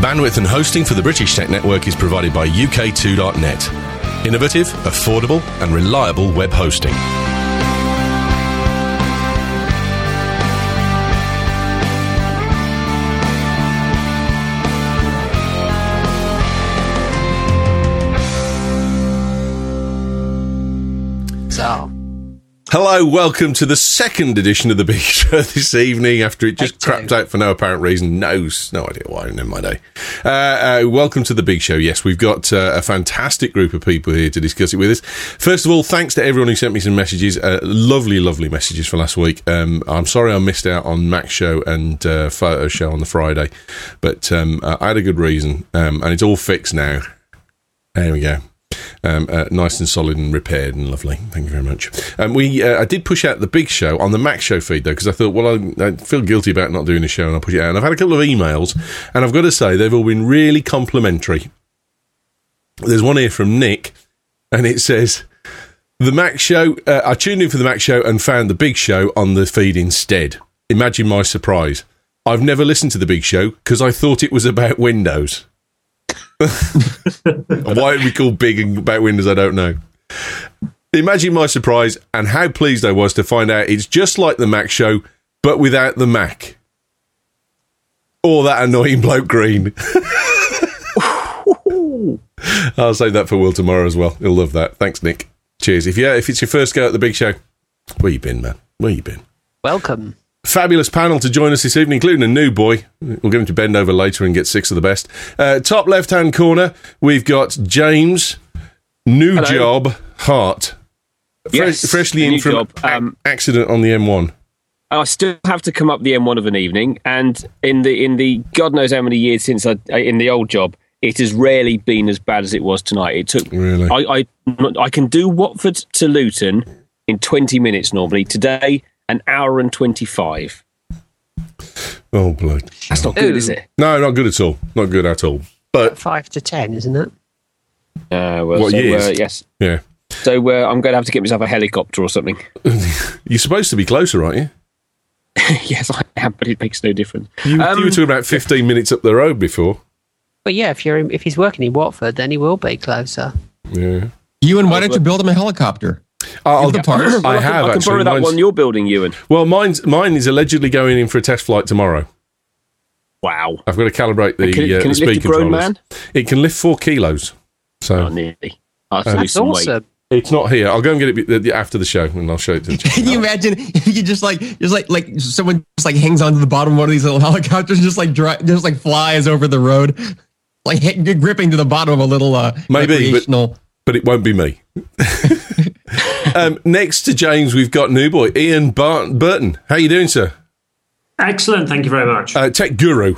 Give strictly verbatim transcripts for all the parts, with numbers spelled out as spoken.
Bandwidth and hosting for the British Tech Network is provided by U K two dot net. Innovative, affordable and reliable web hosting. So... Hello, welcome to the second edition of the Big Show this evening after it just crapped out for no apparent reason. No, no idea why, never mind. Eh? Uh, uh, welcome to the Big Show. Yes, we've got uh, a fantastic group of people here to discuss it with us. First of all, thanks to everyone who sent me some messages. Uh, lovely, lovely messages for last week. Um, I'm sorry I missed out on Mac's show and uh, Photo show on the Friday, but um, I had a good reason, um, and it's all fixed now. There we go. Um, uh, nice and solid and repaired and lovely. Thank you very much. Um, we uh, I did push out the Big Show on the Mac Show feed though, because I thought, well, I, I feel guilty about not doing a show, and I'll push it out. And I've had a couple of emails, and I've got to say they've all been really complimentary. There's one here from Nick, and it says, the Mac Show, uh, I tuned in for the Mac Show and found the Big Show on the feed instead. Imagine my surprise. I've never listened to the Big Show because I thought it was about Windows. Why it would be called Big and about Windows, I don't know. Imagine my surprise and how pleased I was to find out it's just like the Mac Show, but without the Mac. Or that annoying bloke Green. I'll save that for Will tomorrow as well. He'll love that. Thanks, Nick. Cheers. If yeah, if it's your first go at the Big Show, where you been, man? Where you been? Welcome. Fabulous panel to join us this evening, including a new boy. We'll get him to bend over later and get six of the best. Uh, top left-hand corner, we've got James, new Hello. job, Hart. Yes, Fresh, freshly in from job. Um, a- accident on the M one. I still have to come up the M one of an evening, and in the in the God knows how many years since I in the old job, it has rarely been as bad as it was tonight. It took. Really? I I, I can do Watford to Luton in twenty minutes normally. Today, an hour and twenty-five. Oh, blood. That's not good, Ooh. is it? No, not good at all. Not good at all. But five to ten, isn't it? Uh, well, what so, years? Uh, yes. Yeah. So uh, I'm going to have to get myself a helicopter or something. You're supposed to be closer, aren't you? Yes, I am, but it makes no difference. You, um, you were talking about fifteen minutes up the road before. But yeah, if you're in, if he's working in Watford, then he will be closer. Yeah. Ewan, why don't you build him a helicopter? I'll, the parts. I, I I have can, I can actually. borrow that Mine's, one you're building, Ewan. Well, mine's, mine is allegedly going in for a test flight tomorrow. Wow. I've got to calibrate the, can it, uh, can the it speed lift a grown controllers. man? It can lift four kilos. So Oh, nearly. I'll have to Uh, lose That's some awesome. weight. it's not here. I'll go and get it uh, after the show, and I'll show it to you. Can you imagine if you just like, just like, like someone just like hangs onto the bottom of one of these little helicopters, just like dry, just like flies over the road, like hit, gripping to the bottom of a little uh, Maybe, recreational. but, but it won't be me. um, next to James, we've got new boy Ian Bart- Burton. How you doing, sir? Excellent, thank you very much. Uh, tech guru,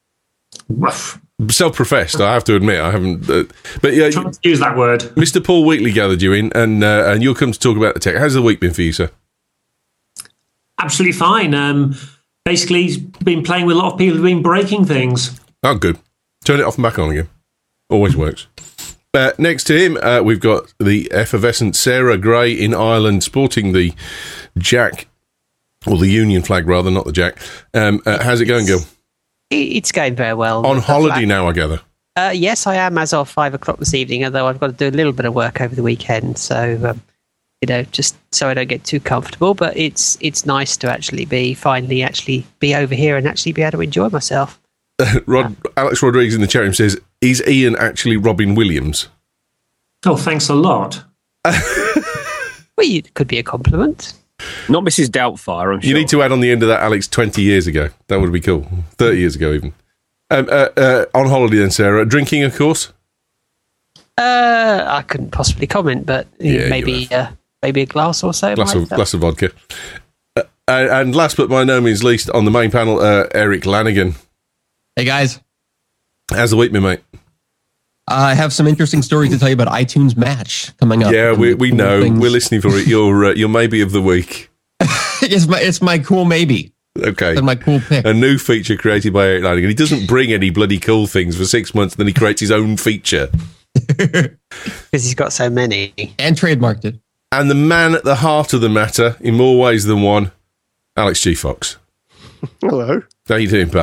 Woof. self-professed. I have to admit, I haven't. Uh, but yeah, Trying to use that word. Mister Paul Wheatley gathered you in, and uh, and you'll come to talk about the tech. How's the week been for you, sir? Absolutely fine. Um, basically, he's been playing with a lot of people who've been breaking things. Oh, good. Turn it off and back on again. Always works. Uh, next to him, uh, we've got the effervescent Sarah Gray in Ireland, sporting the Jack, or the Union flag rather, not the Jack. Um, uh, how's it going, Gil? It's going very well. On The holiday flag- now, I gather. Uh, yes, I am as of five o'clock this evening, although I've got to do a little bit of work over the weekend. So, um, you know, just so I don't get too comfortable. But it's it's nice to actually be, finally actually be over here and actually be able to enjoy myself. Rod, Alex Rodriguez in the chat room says, is Ian actually Robin Williams? Oh, thanks a lot. Well, it could be a compliment. Not Missus Doubtfire, I'm sure. You need to add on the end of that, Alex, twenty years ago. That would be cool. thirty years ago, even. Um, uh, uh, on holiday then, Sarah. Drinking, of course? Uh, I couldn't possibly comment, but Yeah, maybe uh, maybe a glass or so. Glass might of, help. glass of vodka. Uh, and last but by no means least, on the main panel, uh, Eric Lanigan. Hey guys, How's the week been, mate? I have some interesting stories to tell you about iTunes Match coming up. Yeah, we we Cool know. things. We're listening for it. Your uh, your maybe of the week. it's my it's my cool maybe. Okay. It's my cool pick. A new feature created by Eric Lanigan. He doesn't bring any bloody cool things for six months, then he creates his own feature. Because he's got so many. And trademarked it. And the man at the heart of the matter, in more ways than one, Alex G. Fox. Hello. How you doing, pal?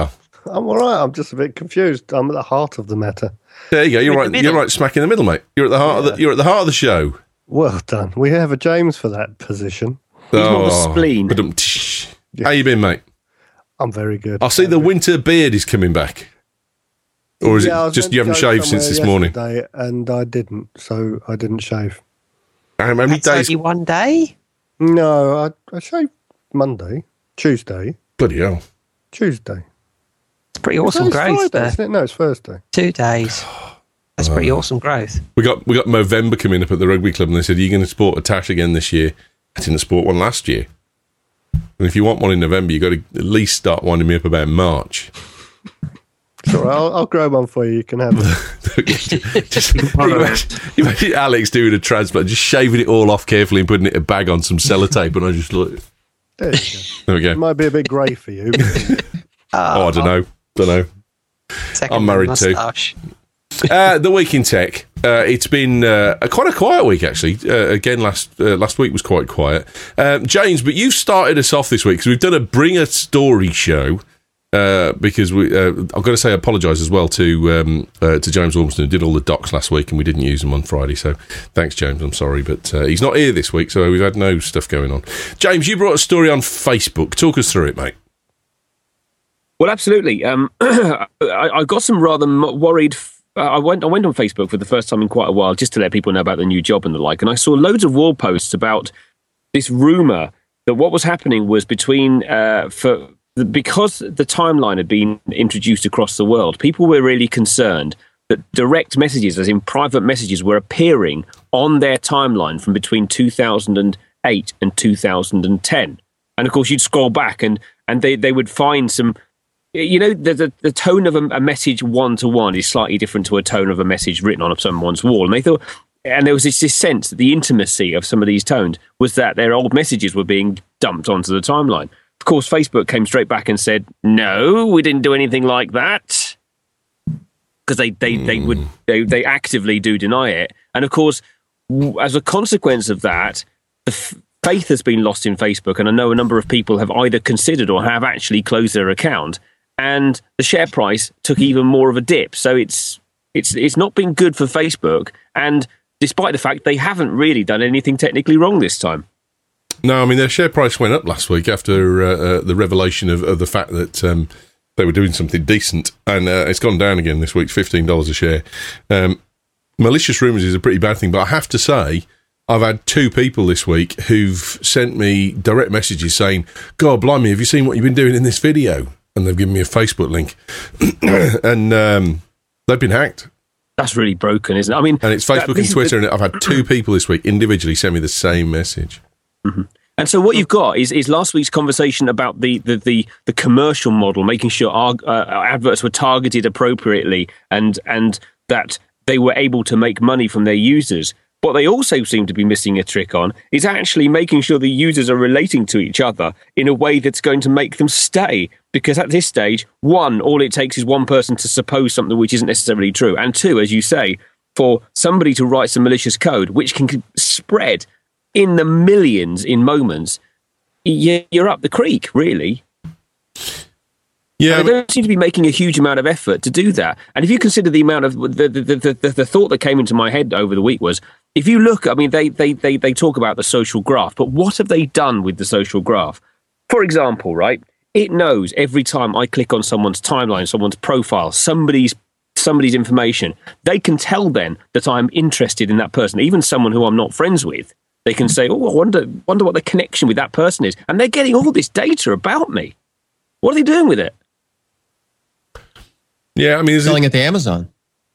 I'm all right. I'm just a bit confused. I'm at the heart of the matter. There you go. You're right. You're right. Smack in the middle, mate. You're at the heart. Yeah. Of the, you're at the heart of the show. Well done. We have a James for that position. He's oh, more the spleen. How you been, mate? I'm very good. I see the winter beard is coming back. Or is yeah, it just you haven't shaved since this morning? And I didn't, so I didn't shave. How many That's days? Only one day? No, I, I shaved Monday, Tuesday. Bloody hell. Tuesday. It's pretty awesome it's growth. Friday, isn't it? No, it's Thursday. Two days. That's pretty uh, awesome growth. We got we got Movember coming up at the rugby club, and they said, "Are you going to sport a tash again this year?" I didn't sport one last year. And if you want one in November, you've got to at least start winding me up about March. Sure, I'll, I'll grow one for you. You can have it. just, you, imagine, you imagine Alex doing a transplant, just shaving it all off carefully and putting it in a bag on some sellotape, and I just look. There, you go. There we go. It might be a bit grey for you. oh, I don't know. Don't know. Second I'm married mustache. too. Uh, the week in tech. Uh, it's been uh, a, quite a quiet week, actually. Uh, again, last uh, last week was quite quiet. Um, James, but you started us off this week because we've done a Bring a Story show. Uh, because we, uh, I've got to say, I apologise as well to um, uh, to James Ormston, who did all the docs last week, and we didn't use them on Friday. So thanks, James. I'm sorry, but uh, he's not here this week, so we've had no stuff going on. James, you brought a story on Facebook. Talk us through it, mate. Well, absolutely. Um, I, I got some rather worried. Uh, I went I went on Facebook for the first time in quite a while just to let people know about the new job and the like, and I saw loads of wall posts about this rumour that what was happening was between uh, for. Because the timeline had been introduced across the world, people were really concerned that direct messages, as in private messages, were appearing on their timeline from between two thousand eight and two thousand ten. And of course, you'd scroll back and, and they, they would find some, you know, the, the, the tone of a, a message one-to-one is slightly different to a tone of a message written on someone's wall. And they thought, and there was this, this sense that the intimacy of some of these tones was that their old messages were being dumped onto the timeline. Of course, Facebook came straight back and said, no, we didn't do anything like that. Because they, they, mm. they would they, they actively do deny it. And of course, as a consequence of that, the f- faith has been lost in Facebook. And I know a number of people have either considered or have actually closed their account. And the share price took even more of a dip. So it's it's it's not been good for Facebook. And despite the fact they haven't really done anything technically wrong this time. No, I mean, their share price went up last week after uh, uh, the revelation of, of the fact that um, they were doing something decent, and uh, it's gone down again this week, fifteen dollars a share. Um, malicious rumours is a pretty bad thing, but I have to say, I've had two people this week who've sent me direct messages saying, God, blimey, have you seen what you've been doing in this video? And they've given me a Facebook link. and um, they've been hacked. That's really broken, isn't it? I mean, and it's Facebook and Twitter, the- and I've had two people this week individually send me the same message. Mm-hmm. And so what you've got is, is last week's conversation about the, the, the, the commercial model, making sure our, uh, our adverts were targeted appropriately and and that they were able to make money from their users. What they also seem to be missing a trick on is actually making sure the users are relating to each other in a way that's going to make them stay. Because at this stage, one, all it takes is one person to suppose something which isn't necessarily true. And two, as you say, for somebody to write some malicious code, which can spread in the millions in moments, you're up the creek, really. Yeah, they don't seem to be making a huge amount of effort to do that. And if you consider the amount of the the, the, the, the thought that came into my head over the week was, if you look, I mean, they, they they they talk about the social graph, but what have they done with the social graph? For example, right, it knows every time I click on someone's timeline, someone's profile, somebody's somebody's information, they can tell then that I'm interested in that person, even someone who I'm not friends with. They can say, oh, I wonder, wonder what the connection with that person is. And they're getting all this data about me. What are they doing with it? Yeah, I mean... Selling it... at the Amazon.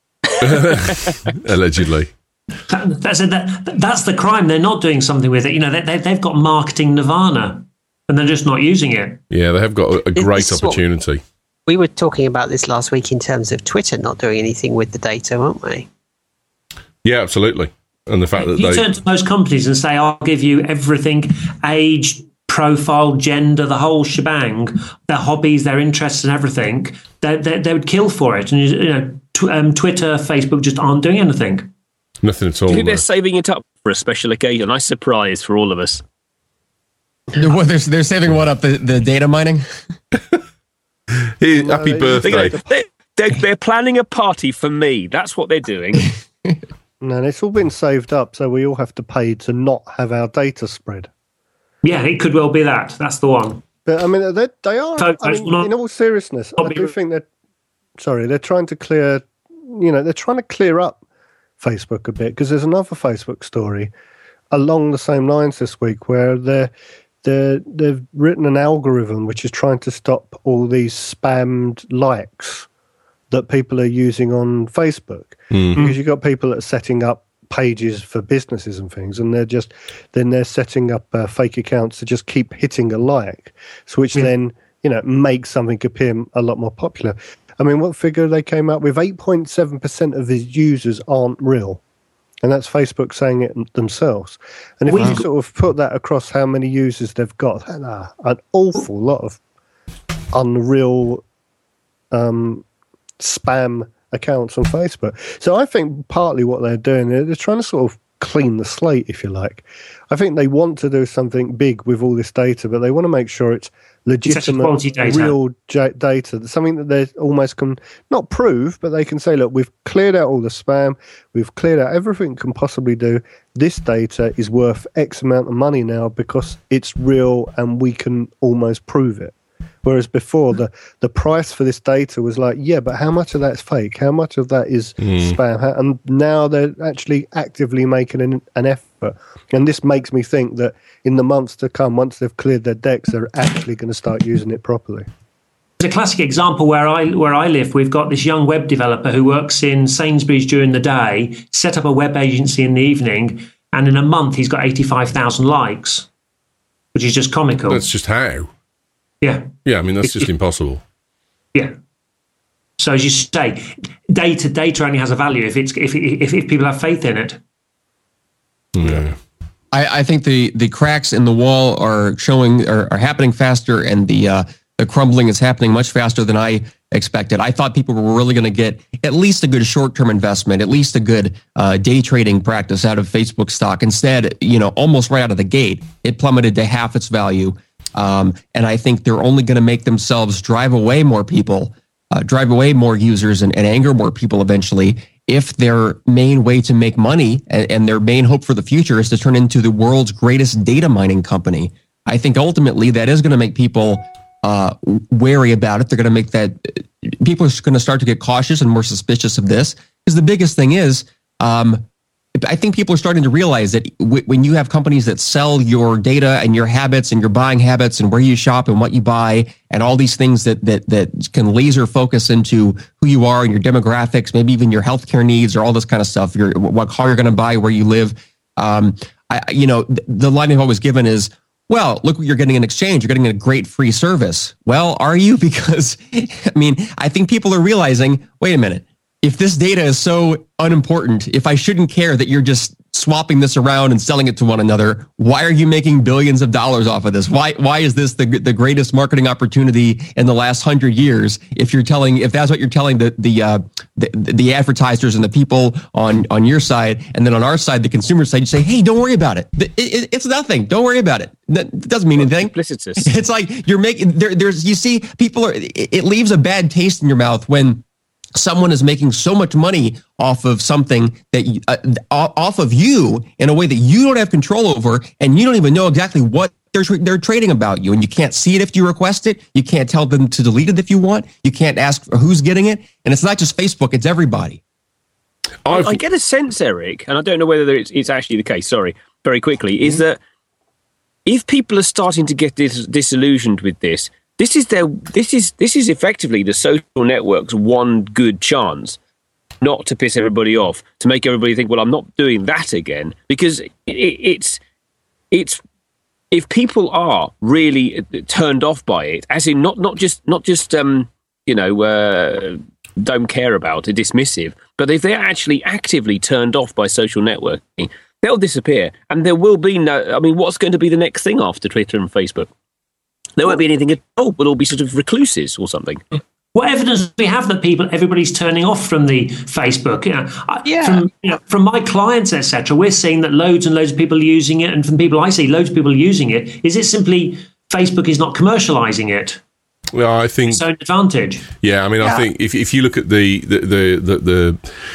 Allegedly. That, that's, it, that, that's the crime. They're not doing something with it. You know, they, they, they've got marketing nirvana, and they're just not using it. Yeah, they have got a, a great opportunity. What, we were talking about this last week in terms of Twitter not doing anything with the data, weren't we? Yeah, absolutely. And the fact that you they turn to most companies and say, I'll give you everything, age, profile, gender, the whole shebang, their hobbies, their interests and everything, they, they, they would kill for it. And, you know, tw- um, Twitter, Facebook just aren't doing anything. Nothing at all. Do you think they're saving it up for a special occasion? A nice surprise for all of us. They're, they're saving what up? The, the data mining? Here, happy birthday. They're, they're, they're planning a party for me. That's what they're doing. No, and it's all been saved up, so we all have to pay to not have our data spread. Yeah, it could well be that. That's the one. But I mean, they, they are. So, I mean, not, in all seriousness, I do think that. Sorry, they're trying to clear. You know, they're trying to clear up Facebook a bit, because there's another Facebook story along the same lines this week where they're they they've written an algorithm which is trying to stop all these spammed likes that people are using on Facebook, mm. because you've got people that are setting up pages for businesses and things, and they're just then they're setting up uh, fake accounts to just keep hitting a like, so which yeah. then you know makes something appear a lot more popular. I mean, what figure they came up with? eight point seven percent of the users aren't real, and that's Facebook saying it themselves. And if we, you sort of put that across how many users they've got, uh, an awful lot of unreal um, spam accounts on Facebook. So I think partly what they're doing, they're, they're trying to sort of clean the slate, if you like. I think they want to do something big with all this data, but they want to make sure it's legitimate, it's data. real j- data, something that they almost can not prove, but they can say, look, we've cleared out all the spam, we've cleared out everything we can possibly do. This data is worth X amount of money now because it's real and we can almost prove it. Whereas before, the, the price for this data was like, yeah, but how much of that's fake? How much of that is mm. spam? How, and now they're actually actively making an, an effort. And this makes me think that in the months to come, once they've cleared their decks, they're actually going to start using it properly. There's a classic example where I where I live. We've got this young web developer who works in Sainsbury's during the day, set up a web agency in the evening, and in a month he's got eighty-five thousand likes, which is just comical. That's just how. Yeah. Yeah, I mean, that's just impossible. Yeah. So as you say, data data only has a value if it's if if, if people have faith in it. Yeah. I, I think the, the cracks in the wall are showing are, are happening faster, and the uh, the crumbling is happening much faster than I expected. I thought people were really going to get at least a good short-term investment, at least a good uh, day trading practice out of Facebook stock. Instead, you know, almost right out of the gate, it plummeted to half its value. Um, and I think they're only going to make themselves drive away more people, uh, drive away more users and, and anger more people eventually, if their main way to make money and, and their main hope for the future is to turn into the world's greatest data mining company. I think ultimately that is going to make people uh, wary about it. They're going to make that people are going to start to get cautious and more suspicious of this, because the biggest thing is, um, I think people are starting to realize that w- when you have companies that sell your data and your habits and your buying habits and where you shop and what you buy and all these things that that that can laser focus into who you are and your demographics, maybe even your healthcare needs or all this kind of stuff, your what car you're going to buy, where you live. Um, I, you know, th- the line I've always given is, well, look what you're getting in exchange. You're getting a great free service. Well, are you? Because, I mean, I think people are realizing, wait a minute. If this data is so unimportant, if I shouldn't care that you're just swapping this around and selling it to one another, why are you making billions of dollars off of this? Why why is this the the greatest marketing opportunity in the last hundred years? If you're telling, if that's what you're telling the the uh, the, the advertisers and the people on on your side, and then on our side, the consumer side, you say, hey, don't worry about it. it, it it's nothing. Don't worry about it. It doesn't mean anything. Duplicitous. It's like you're making there. There's you see people are. It, it leaves a bad taste in your mouth when someone is making so much money off of something that uh, off of you in a way that you don't have control over, and you don't even know exactly what they're they're trading about you, and you can't see it if you request it. You can't tell them to delete it if you want. You can't ask for who's getting it, and it's not just Facebook; it's everybody. I, I get a sense, Eric, and I don't know whether it's, it's actually the case. Sorry, very quickly, is that if people are starting to get dis- disillusioned with this. This is their. This is this is effectively the social network's one good chance, not to piss everybody off, to make everybody think, well, I'm not doing that again, because it, it's it's if people are really turned off by it, as in not not just not just um you know uh, don't care about it, dismissive, but if they're actually actively turned off by social networking, they'll disappear, and there will be no. I mean, what's going to be the next thing after Twitter and Facebook? There won't be anything at all. We'll all be sort of recluses or something. What evidence do we have that people, everybody's turning off from the Facebook? You know, yeah. From, you know, from my clients, et cetera, we're seeing that loads and loads of people are using it, and from people I see, loads of people are using it. Is it simply Facebook is not commercializing it? Well, I think its own advantage. Yeah, I mean, yeah. I think if if you look at the the the, the, the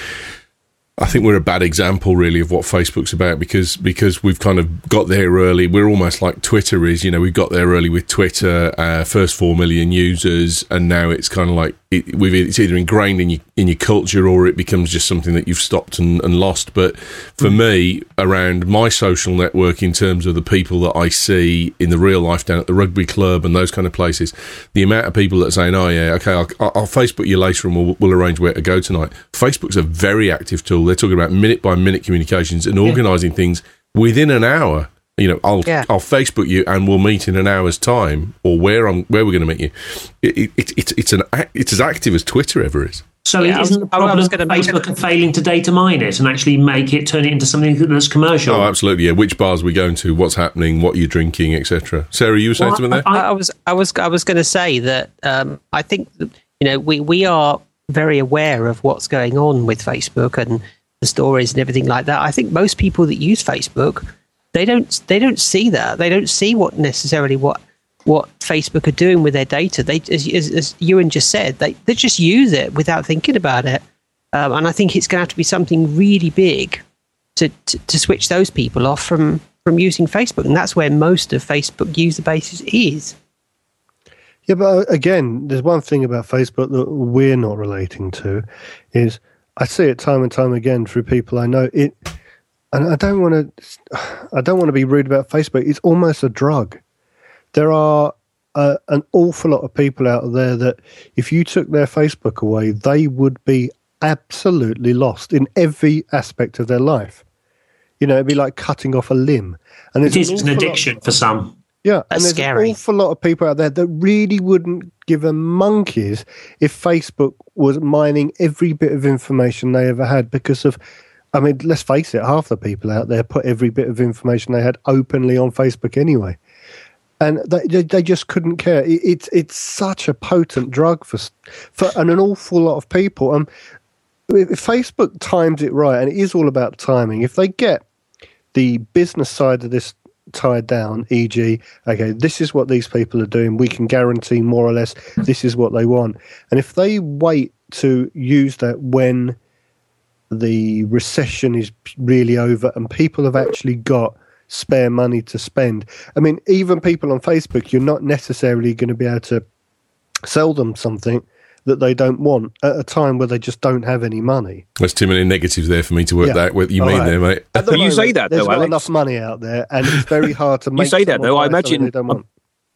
I think we're a bad example, really, of what Facebook's about because because we've kind of got there early. We're almost like Twitter is, you know, we've got there early with Twitter, uh, first four million users, and now it's kind of like it, we've, it's either ingrained in your in your culture or it becomes just something that you've stopped and, and lost. But for mm. me, around my social network, in terms of the people that I see in the real life down at the rugby club and those kind of places, the amount of people that are saying, "Oh yeah, okay, I'll, I'll Facebook you later and we'll, we'll arrange where to go tonight." Facebook's a very active tool. They're talking about minute by minute communications and organising yeah. things within an hour. You know, I'll yeah. I'll Facebook you and we'll meet in an hour's time, or where I'm where we're going to meet you. It, it, it, it's an it's as active as Twitter ever is. So yeah, isn't the problem Facebook are failing to data mine it and actually make it turn it into something that's commercial? Oh, absolutely. Yeah, which bars we're going to, what's happening, what you're drinking, et cetera. Sarah, you were saying well, something there? I, I was I was I was going to say that um, I think that, you know we we are very aware of what's going on with Facebook and the stories and everything like that. I think most people that use Facebook, they don't they don't see that. They don't see what necessarily what what Facebook are doing with their data. They, as, as, as Ewan just said, they they just use it without thinking about it. Um, and I think it's going to have to be something really big to, to to switch those people off from from using Facebook, and that's where most of Facebook user base is. Yeah, but again, there's one thing about Facebook that we're not relating to, is I see it time and time again through people I know. It, and I don't want to, I don't want to be rude about Facebook. It's almost a drug. There are uh, an awful lot of people out there that if you took their Facebook away, they would be absolutely lost in every aspect of their life. You know, it'd be like cutting off a limb. And it is an, an addiction of, for some. Yeah, That's and there's scary. an awful lot of people out there that really wouldn't give a monkeys if Facebook was mining every bit of information they ever had because of, I mean, let's face it, half the people out there put every bit of information they had openly on Facebook anyway. And they they just couldn't care. It, it's it's such a potent drug for for and an awful lot of people. Um, if Facebook times it right, and it is all about timing. If they get the business side of this tied down, for example, okay, this is what these people are doing. We can guarantee more or less this is what they want. And if they wait to use that when the recession is really over and people have actually got spare money to spend. I mean, even people on Facebook, you're not necessarily going to be able to sell them something that they don't want at a time where they just don't have any money. There's too many negatives there for me to work yeah. that what you All mean right. there, mate. The but moment, you say that, there's though, not Alex. enough money out there, and it's very hard to make. You say that, though. I imagine. They don't want.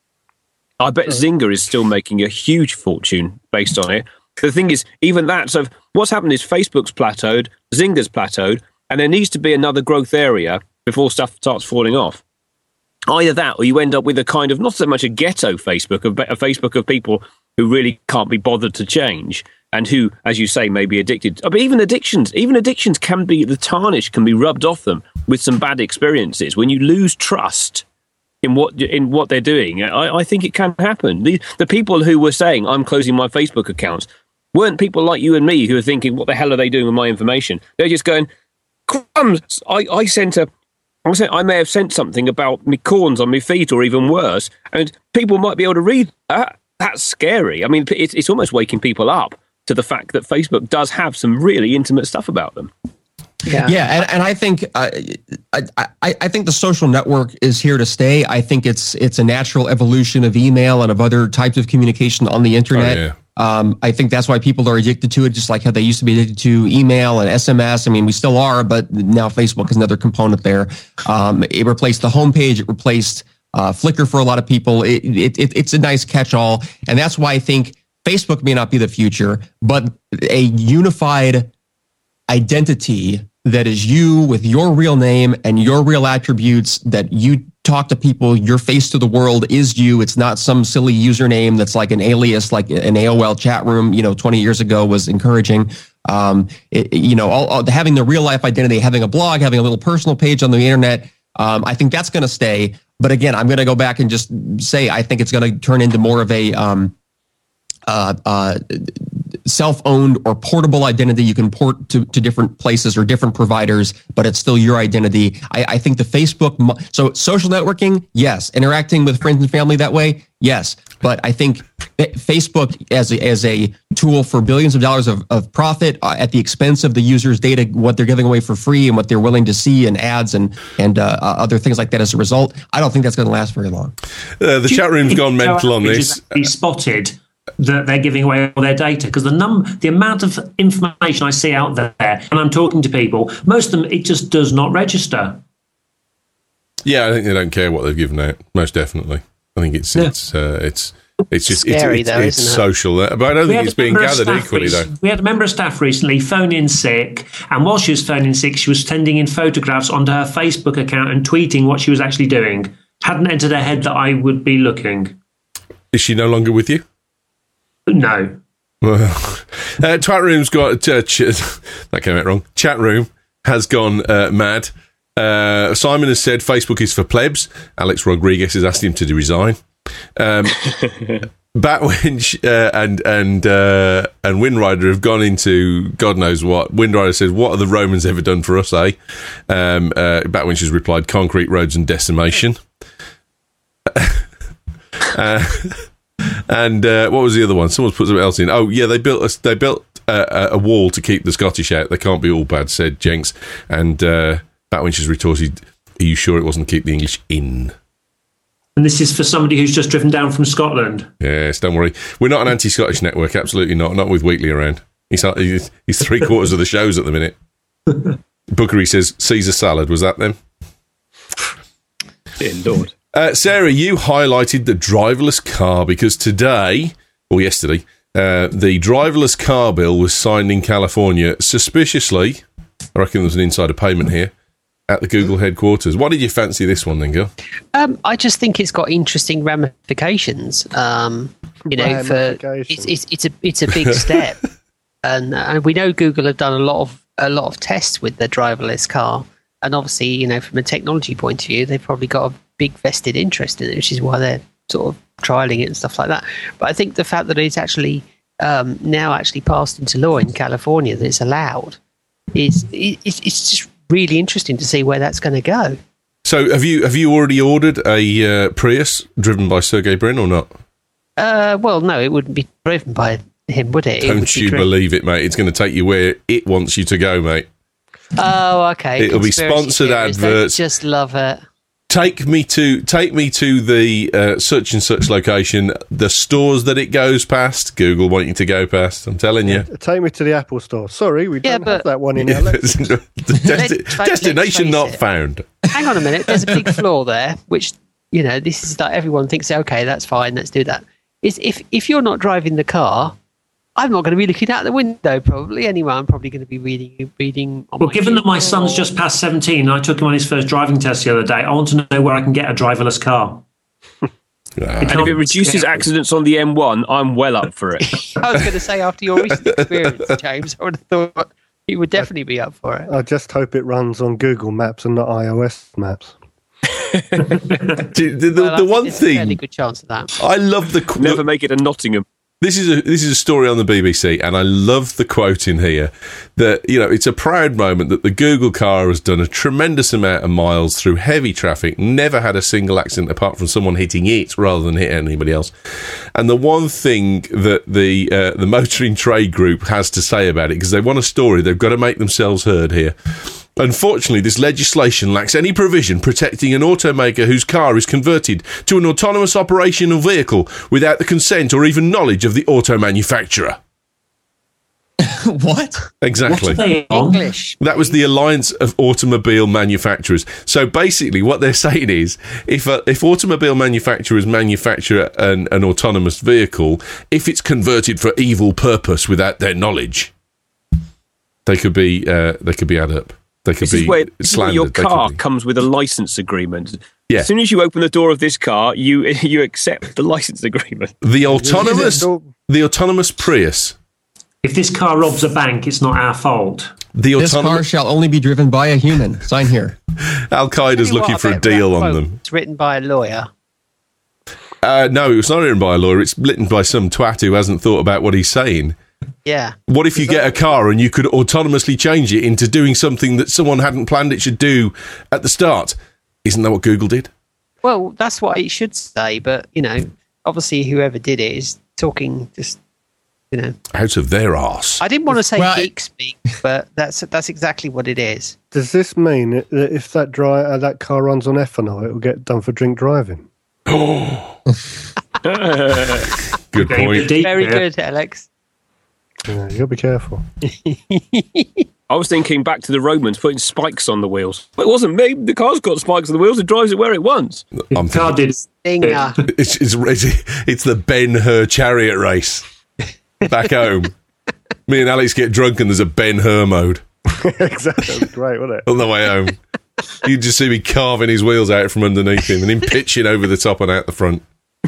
I bet Zynga is still making a huge fortune based on it. The thing is, even that. So what's happened is Facebook's plateaued, Zynga's plateaued, and there needs to be another growth area before stuff starts falling off. Either that, or you end up with a kind of, not so much a ghetto Facebook, a, a Facebook of people who really can't be bothered to change, and who, as you say, may be addicted. But even addictions, even addictions can be, the tarnish can be rubbed off them with some bad experiences. When you lose trust in what in what they're doing, I, I think it can happen. The, the people who were saying, I'm closing my Facebook accounts, weren't people like you and me who are thinking, what the hell are they doing with my information? They're just going, crumbs, I, I sent a, I, sent, I may have sent something about me corns on my feet or even worse, and people might be able to read that. That's scary. I mean, it's, it's almost waking people up to the fact that Facebook does have some really intimate stuff about them. Yeah, yeah, and, and I think uh, I, I I think the social network is here to stay. I think it's it's a natural evolution of email and of other types of communication on the internet. Oh, yeah. Um, I think that's why people are addicted to it, just like how they used to be addicted to email and S M S. I mean, we still are, but now Facebook is another component there. Um, it replaced the homepage. It replaced uh, Flickr for a lot of people. It, it, it, it's a nice catch-all, and that's why I think Facebook may not be the future, but a unified identity that is you with your real name and your real attributes, that you talk to people, your face to the world is you. It's not some silly username that's like an alias, like an A O L chat room, you know, twenty years ago was encouraging. Um, it, you know, all, all, having the real life identity, having a blog, having a little personal page on the internet. Um, I think that's going to stay. But again, I'm going to go back and just say, I think it's going to turn into more of a, um, uh, uh, self-owned or portable identity. You can port to, to different places or different providers, but it's still your identity. I, I think the Facebook, so social networking, yes. Interacting with friends and family that way, yes. But I think Facebook as a, as a tool for billions of dollars of, of profit uh, at the expense of the user's data, what they're giving away for free and what they're willing to see and ads and and uh, other things like that as a result, I don't think that's going to last very long. Uh, the chat room's gone mental on this. Be spotted that they're giving away all their data because the num the amount of information I see out there, and I'm talking to people, most of them it just does not register. Yeah, I think they don't care what they've given out. Most definitely, I think it's yeah. it's uh, it's. It's just Scary, it's, it's, though, it's isn't it? social, but I don't We think had it's a being member of gathered staff equally, rec- though. We had a member of staff recently phone in sick, and while she was phoning sick, she was sending in photographs onto her Facebook account and tweeting what she was actually doing. Hadn't entered her head that I would be looking. Is she no longer with you? No. Well, uh, Twat Room's got uh, ch- that came out wrong. Chat Room has gone uh, mad. Uh, Simon has said Facebook is for plebs. Alex Rodriguez has asked him to resign. Um, Batwinch uh, and and uh, and Windrider have gone into God knows what. Windrider says, "What have the Romans ever done for us?" Eh? Um, uh, Batwinch has replied, "Concrete roads and decimation." uh, and uh, what was the other one? Someone's put something else in. Oh yeah, they built a, they built a, a wall to keep the Scottish out. They can't be all bad," said Jenks. And uh, Batwinch has retorted, "Are you sure it wasn't to keep the English in?" And this is for somebody who's just driven down from Scotland. Yes, don't worry. We're not an anti-Scottish network, absolutely not. Not with Wheatley around. He's, he's, he's three quarters of the shows at the minute. Bookery says, Caesar salad. Was that them? Dear Lord. Uh, Sarah, you highlighted the driverless car because today, or yesterday, uh, the driverless car bill was signed in California. Suspiciously, I reckon there's an insider payment here, at the Google headquarters. What did you fancy this one then, girl? Um, I just think it's got interesting ramifications. Um, you know, for it's, it's it's a it's a big step, and uh, and we know Google have done a lot of a lot of tests with their driverless car, and obviously, you know, from a technology point of view, they've probably got a big vested interest in it, which is why they're sort of trialing it and stuff like that. But I think the fact that it's actually um, now actually passed into law in California, that it's allowed, is it, it's it's just really interesting to see where that's going to go. So, have you have you already ordered a uh, Prius driven by Sergey Brin or not? Uh, well, no, it wouldn't be driven by him, would it? it Don't would you be believe it, mate? It's going to take you where it wants you to go, mate. Oh, okay. It'll be Conspiracy sponsored theories. adverts. They just love it. Take me to take me to the uh, such and such location. The stores that it goes past, Google want you to go past. I'm telling you. Take me to the Apple store. Sorry, we Yeah, don't but- have that one in Yeah, Alex. the desti- Let's fa- destination let's not face it. found. Hang on a minute. There's a big flaw there, which, you know, this is like everyone thinks, okay, that's fine, let's do that. Is if, if you're not driving the car, I'm not going to be looking out the window probably anyway. I'm probably going to be reading reading. On Well, my given that my Kindle son's or- just past seventeen and I took him on his first driving test the other day, I want to know where I can get a driverless car. Ah. And if it reduces accidents on the M one, I'm well up for it. I was going to say, after your recent experience, James, I would have thought you would definitely be up for it. I just hope it runs on Google Maps and not iOS Maps. the the, Well, I the think one there's a fairly thing good chance of that. I love the qu- Never make it a Nottingham. This is a this is a story on the B B C, and I love the quote in here that, you know, it's a proud moment that the Google car has done a tremendous amount of miles through heavy traffic, never had a single accident apart from someone hitting it rather than hit anybody else. And the one thing that the uh, the motoring trade group has to say about it, because they want a story, they've got to make themselves heard here. Unfortunately, this legislation lacks any provision protecting an automaker whose car is converted to an autonomous operational vehicle without the consent or even knowledge of the auto manufacturer. What? Exactly. What are they on? English. That was the Alliance of Automobile Manufacturers. So basically, what they're saying is, if uh, if automobile manufacturers manufacture an, an autonomous vehicle, if it's converted for evil purpose without their knowledge, they could be uh, they could be added up. They could This be is where, this is where slandered. your They could car be- comes with a license agreement. Yeah. As soon as you open the door of this car, you you accept the license agreement. The autonomous Yeah. the autonomous Prius. If this car robs a bank, it's not our fault. The This car autonomous shall only be driven by a human. Sign here. Al Qaeda's Tell you looking what, for I a bet that deal on quote them. It's written by a lawyer. Uh, no, it was not written by a lawyer. It's written by some twat who hasn't thought about what he's saying. Yeah. What if you get a car and you could autonomously change it into doing something that someone hadn't planned it should do at the start? Isn't that what Google did? Well, that's what it should say, but, you know, obviously whoever did it is talking just, you know, out of their arse. I didn't want to say well, geek speak, but that's that's exactly what it is. Does this mean that if that dry uh, that car runs on ethanol, it will get done for drink driving? Good point. Very good, Alex. Yeah, you'll be careful. I was thinking back to the Romans putting spikes on the wheels. But it wasn't me. The car's got spikes on the wheels. It drives it where it wants. I'm Car did. Stinger. It's, it's, it's the Ben-Hur chariot race back home. Me and Alex get drunk and there's a Ben-Hur mode Exactly. That'd be great, wouldn't it? on the way home. You just see me carving his wheels out from underneath him and him pitching over the top and out the front.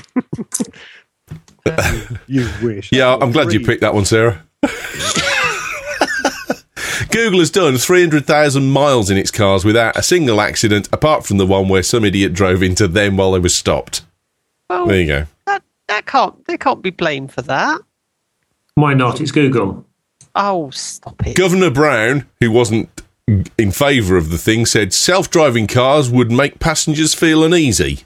You wish. Yeah, I'm glad you picked that one, Sarah. Google has done three hundred thousand miles in its cars without a single accident, apart from the one where some idiot drove into them while they were stopped. Well, There you go. that that can't they can't be blamed for that. Why not? It's Google. Oh, stop it! Governor Brown, who wasn't in favour of the thing, said self-driving cars would make passengers feel uneasy.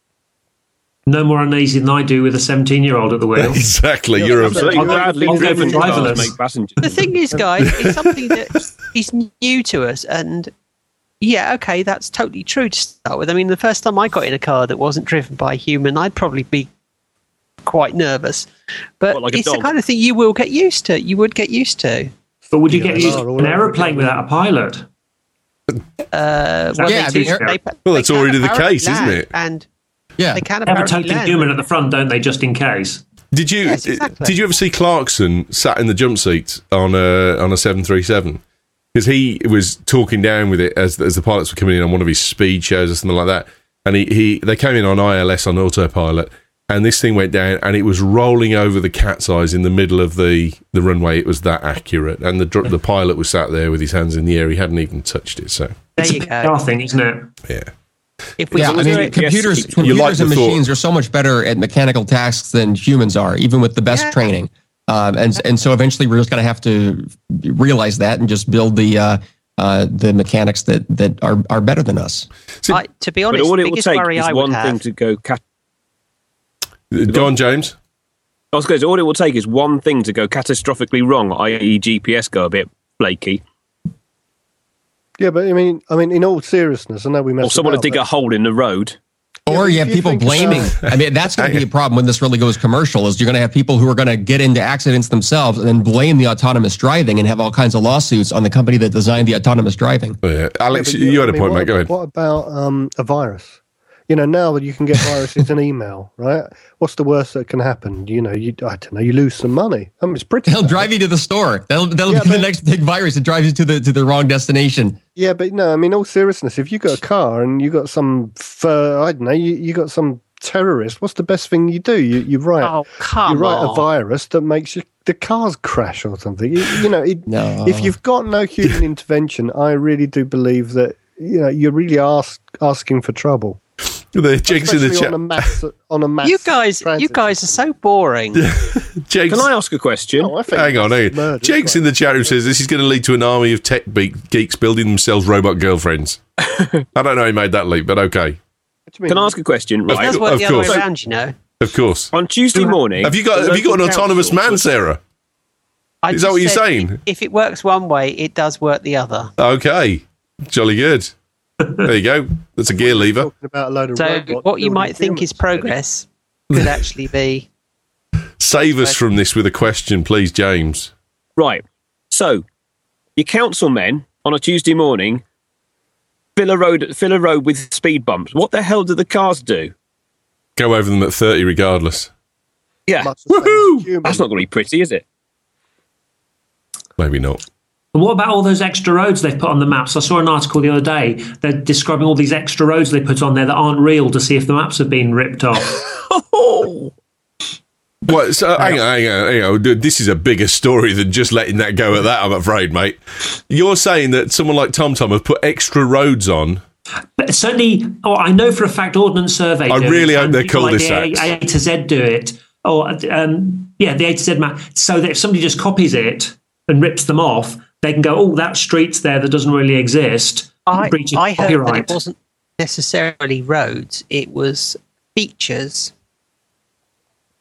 No more uneasy than I do with a seventeen-year-old at the wheel. Exactly. You're Absolutely absolutely I'll go- badly I'll go driven for cars driverless. make passengers. The thing is, guys, it's something that is new to us, and yeah, okay, that's totally true to start with. I mean, the first time I got in a car that wasn't driven by a human, I'd probably be quite nervous. But What, like a it's the dog? kind of thing you will get used to. You would get used to. But would you Yeah, get used no, to all an right. aeroplane without a pilot? Uh, well, Yeah, they I mean, do- they- well, they it's can already the apparently case, isn't land, it? And Yeah. they can They have a apparently token land. human at the front, don't they, just in case? Did you Yes, exactly. did you ever see Clarkson sat in the jump seat on a on a seven thirty-seven? Because he was talking down with it as as the pilots were coming in on one of his speed shows or something like that, and he, he they came in on I L S on autopilot, and this thing went down and it was rolling over the cat's eyes in the middle of the, the runway. It was that accurate, and the dr- the pilot was sat there with his hands in the air. He hadn't even touched it. So There It's you a go. car thing, isn't it? yeah. If we Yeah, I do mean, it- computers, Yes, you computers like the and thought. machines are so much better at mechanical tasks than humans are, even with the best Yeah. training. Um, and and so eventually we're just going to have to realize that and just build the uh, uh, the mechanics that, that are, are better than us. I, to be But honest, all the it will biggest take worry is I one would have. thing to go cat. Go on, James. I was going to say, all it will take is one thing to go catastrophically wrong, that is, G P S go a bit flaky, Yeah, but I mean, I mean, in all seriousness, I know we or messed someone to about, dig but- a hole in the road. Or but you if have you people think blaming. about- I mean, that's going to be a problem when this really goes commercial. Is you're going to have people who are going to get into accidents themselves and then blame the autonomous driving and have all kinds of lawsuits on the company that designed the autonomous driving. Oh, yeah. Alex, Yeah, but you had I a mean, point, what, mate. Go ahead. What about um, a virus? You know, now that you can get viruses in email, right? What's the worst that can happen? You know, you I don't know, you lose some money. I mean, it's pretty. They'll bad. drive you to the store. That'll, that'll Yeah, be the but- next big virus that drives you to the to the wrong destination. Yeah, but no, I mean, all seriousness, if you got a car and you got some, fur, I don't know, you, you got some terrorist, what's the best thing you do? You you write Oh, you come write on. a virus that makes your, the cars crash or something. You, you know, it, No. if you've got no human intervention, I really do believe that you know you're really ask, asking for trouble. The Jake's in the Especially chat. on a mass, on a mass You guys, you transit guys are so boring. Jake's, Can I ask a question? Oh, I think hang on, that's hang on. murder, Jake's in right? the chat room says this is going to lead to an army of tech be- geeks building themselves robot girlfriends. I don't know who made that leap, but okay. What do you mean? Can I ask a question? It Right. does work of the other way course. around, you know. Of course. On Tuesday morning, Have you got the Have you got an local autonomous council man, was- Sarah? I Is that just what you're said saying? If, if it works one way, it does work the other. Okay, jolly good. There you go. That's a gear lever. Talking about a load of So robots what you building might think is humans. progress could actually be. Save us from this with a question, please, James. Right. So, your councilmen on a Tuesday morning fill a road, fill a road with speed bumps. What the hell do the cars do? Go over them at thirty, regardless. Yeah, Much the same as Woohoo! humans. that's not going to be pretty, is it? Maybe not. And what about all those extra roads they've put on the maps? I saw an article the other day. They're describing all these extra roads they put on there that aren't real to see if the maps have been ripped off. Oh, What? So, hang on, hang on, hang on. Dude, this is a bigger story than just letting that go at that, I'm afraid, mate. You're saying that someone like TomTom have put extra roads on. But certainly, oh, I know for a fact Ordnance Survey I do it, really hope and they're people like the cul-de-sacs. A, A to Z do it. Or, um, yeah, the A to Z map. So that if somebody just copies it and rips them off, they can go, oh, that street's there that doesn't really exist. I, Breach of I heard that copyright. it wasn't necessarily roads; it was features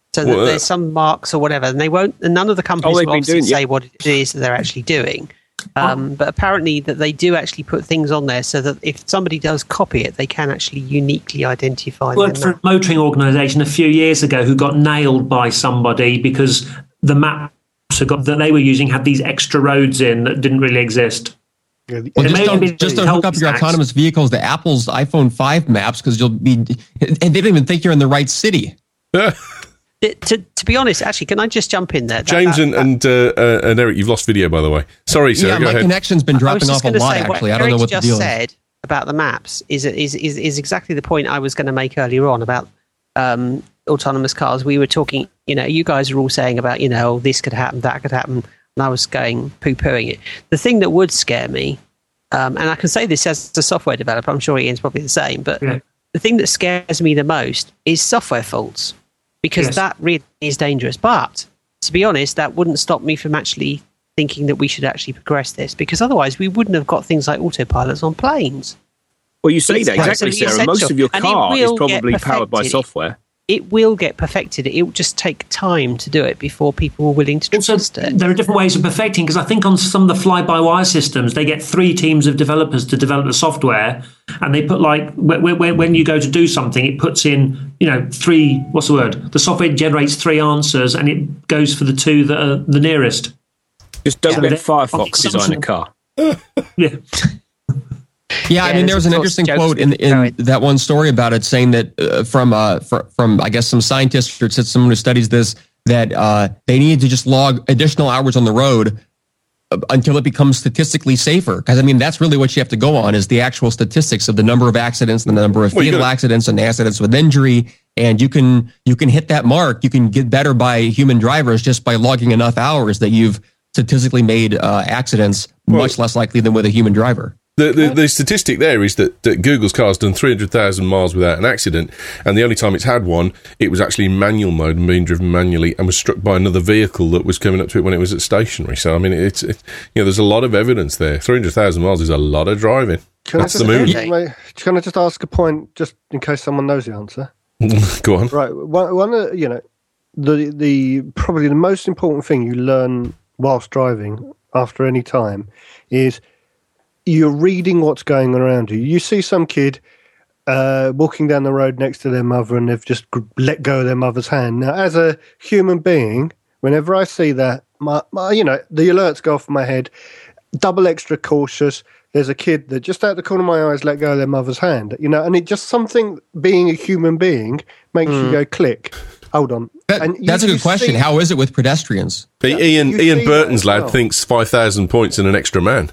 So that there's some marks or whatever, and they won't. And none of the companies oh, will obviously doing, say yeah. what it is that they're actually doing. Um, oh. But apparently, that they do actually put things on there so that if somebody does copy it, they can actually uniquely identify. I worked for a motoring organisation a few years ago who got nailed by somebody because the maps got, that they were using had these extra roads in that didn't really exist. Yeah, well, just don't, just don't hook up your autonomous vehicles to Apple's iPhone five maps because you'll be, and they don't even think you're in the right city. to, to to be honest, actually, can I just jump in there? That, James that, and that, and, uh, uh, and Eric, you've lost video, by the way. Sorry, sir. Yeah, go my ahead. connection's been dropping off a lot. Say, actually, what I don't know what just the deal said is. About the maps is is is is exactly the point I was going to make earlier on about um, autonomous cars. We were talking, you know, you guys are all saying about, you know, oh, this could happen, that could happen, and I was going poo-pooing it. The thing that would scare me. Um, and I can say this as a software developer, I'm sure Ian's probably the same, but yeah. the thing that scares me the most is software faults, because yes. that really is dangerous. But to be honest, that wouldn't stop me from actually thinking that we should actually progress this, because otherwise we wouldn't have got things like autopilots on planes. Well, you say it's that exactly, Sarah. essential. Most of your car is probably powered by software. It will get perfected. It will just take time to do it before people are willing to also, trust it. There are different ways of perfecting, because I think on some of the fly-by-wire systems, they get three teams of developers to develop the software, and they put like, when you go to do something, it puts in, you know, three, what's the word? The software generates three answers, and it goes for the two that are the nearest. Just don't let Firefox design a car. yeah. Yeah, I mean, there was an interesting quote in, in that one story about it, saying that uh, from uh, fr- from I guess some scientists or someone who studies this, that uh, they needed to just log additional hours on the road uh, until it becomes statistically safer. Because I mean, that's really what you have to go on, is the actual statistics of the number of accidents, and the number of well, fatal gotta- accidents, and accidents with injury. And you can you can hit that mark. You can get better by human drivers just by logging enough hours that you've statistically made uh, accidents well, much less likely than with a human driver. The, the the statistic there is that, that Google's car's done three hundred thousand miles without an accident, and the only time it's had one, it was actually in manual mode and being driven manually, and was struck by another vehicle that was coming up to it when it was at stationary. So, I mean, it's it, you know, there's a lot of evidence there. three hundred thousand miles is a lot of driving. Can That's I the moon. Ask, can I just ask a point, just in case someone knows the answer? Go on. Right, one, one uh, you know, the the probably the most important thing you learn whilst driving after any time is you're reading what's going on around you. You see some kid uh, walking down the road next to their mother, and they've just let go of their mother's hand. Now, as a human being, whenever I see that, my, my you know, the alerts go off in my head. Double extra cautious. There's a kid that just out the corner of my eyes let go of their mother's hand. You know, and it just something being a human being makes mm. you go click. Hold on. That, and you, that's a good question. See, How is it with pedestrians? Yeah, Ian Ian Burton's lad well. thinks five thousand points in an extra man.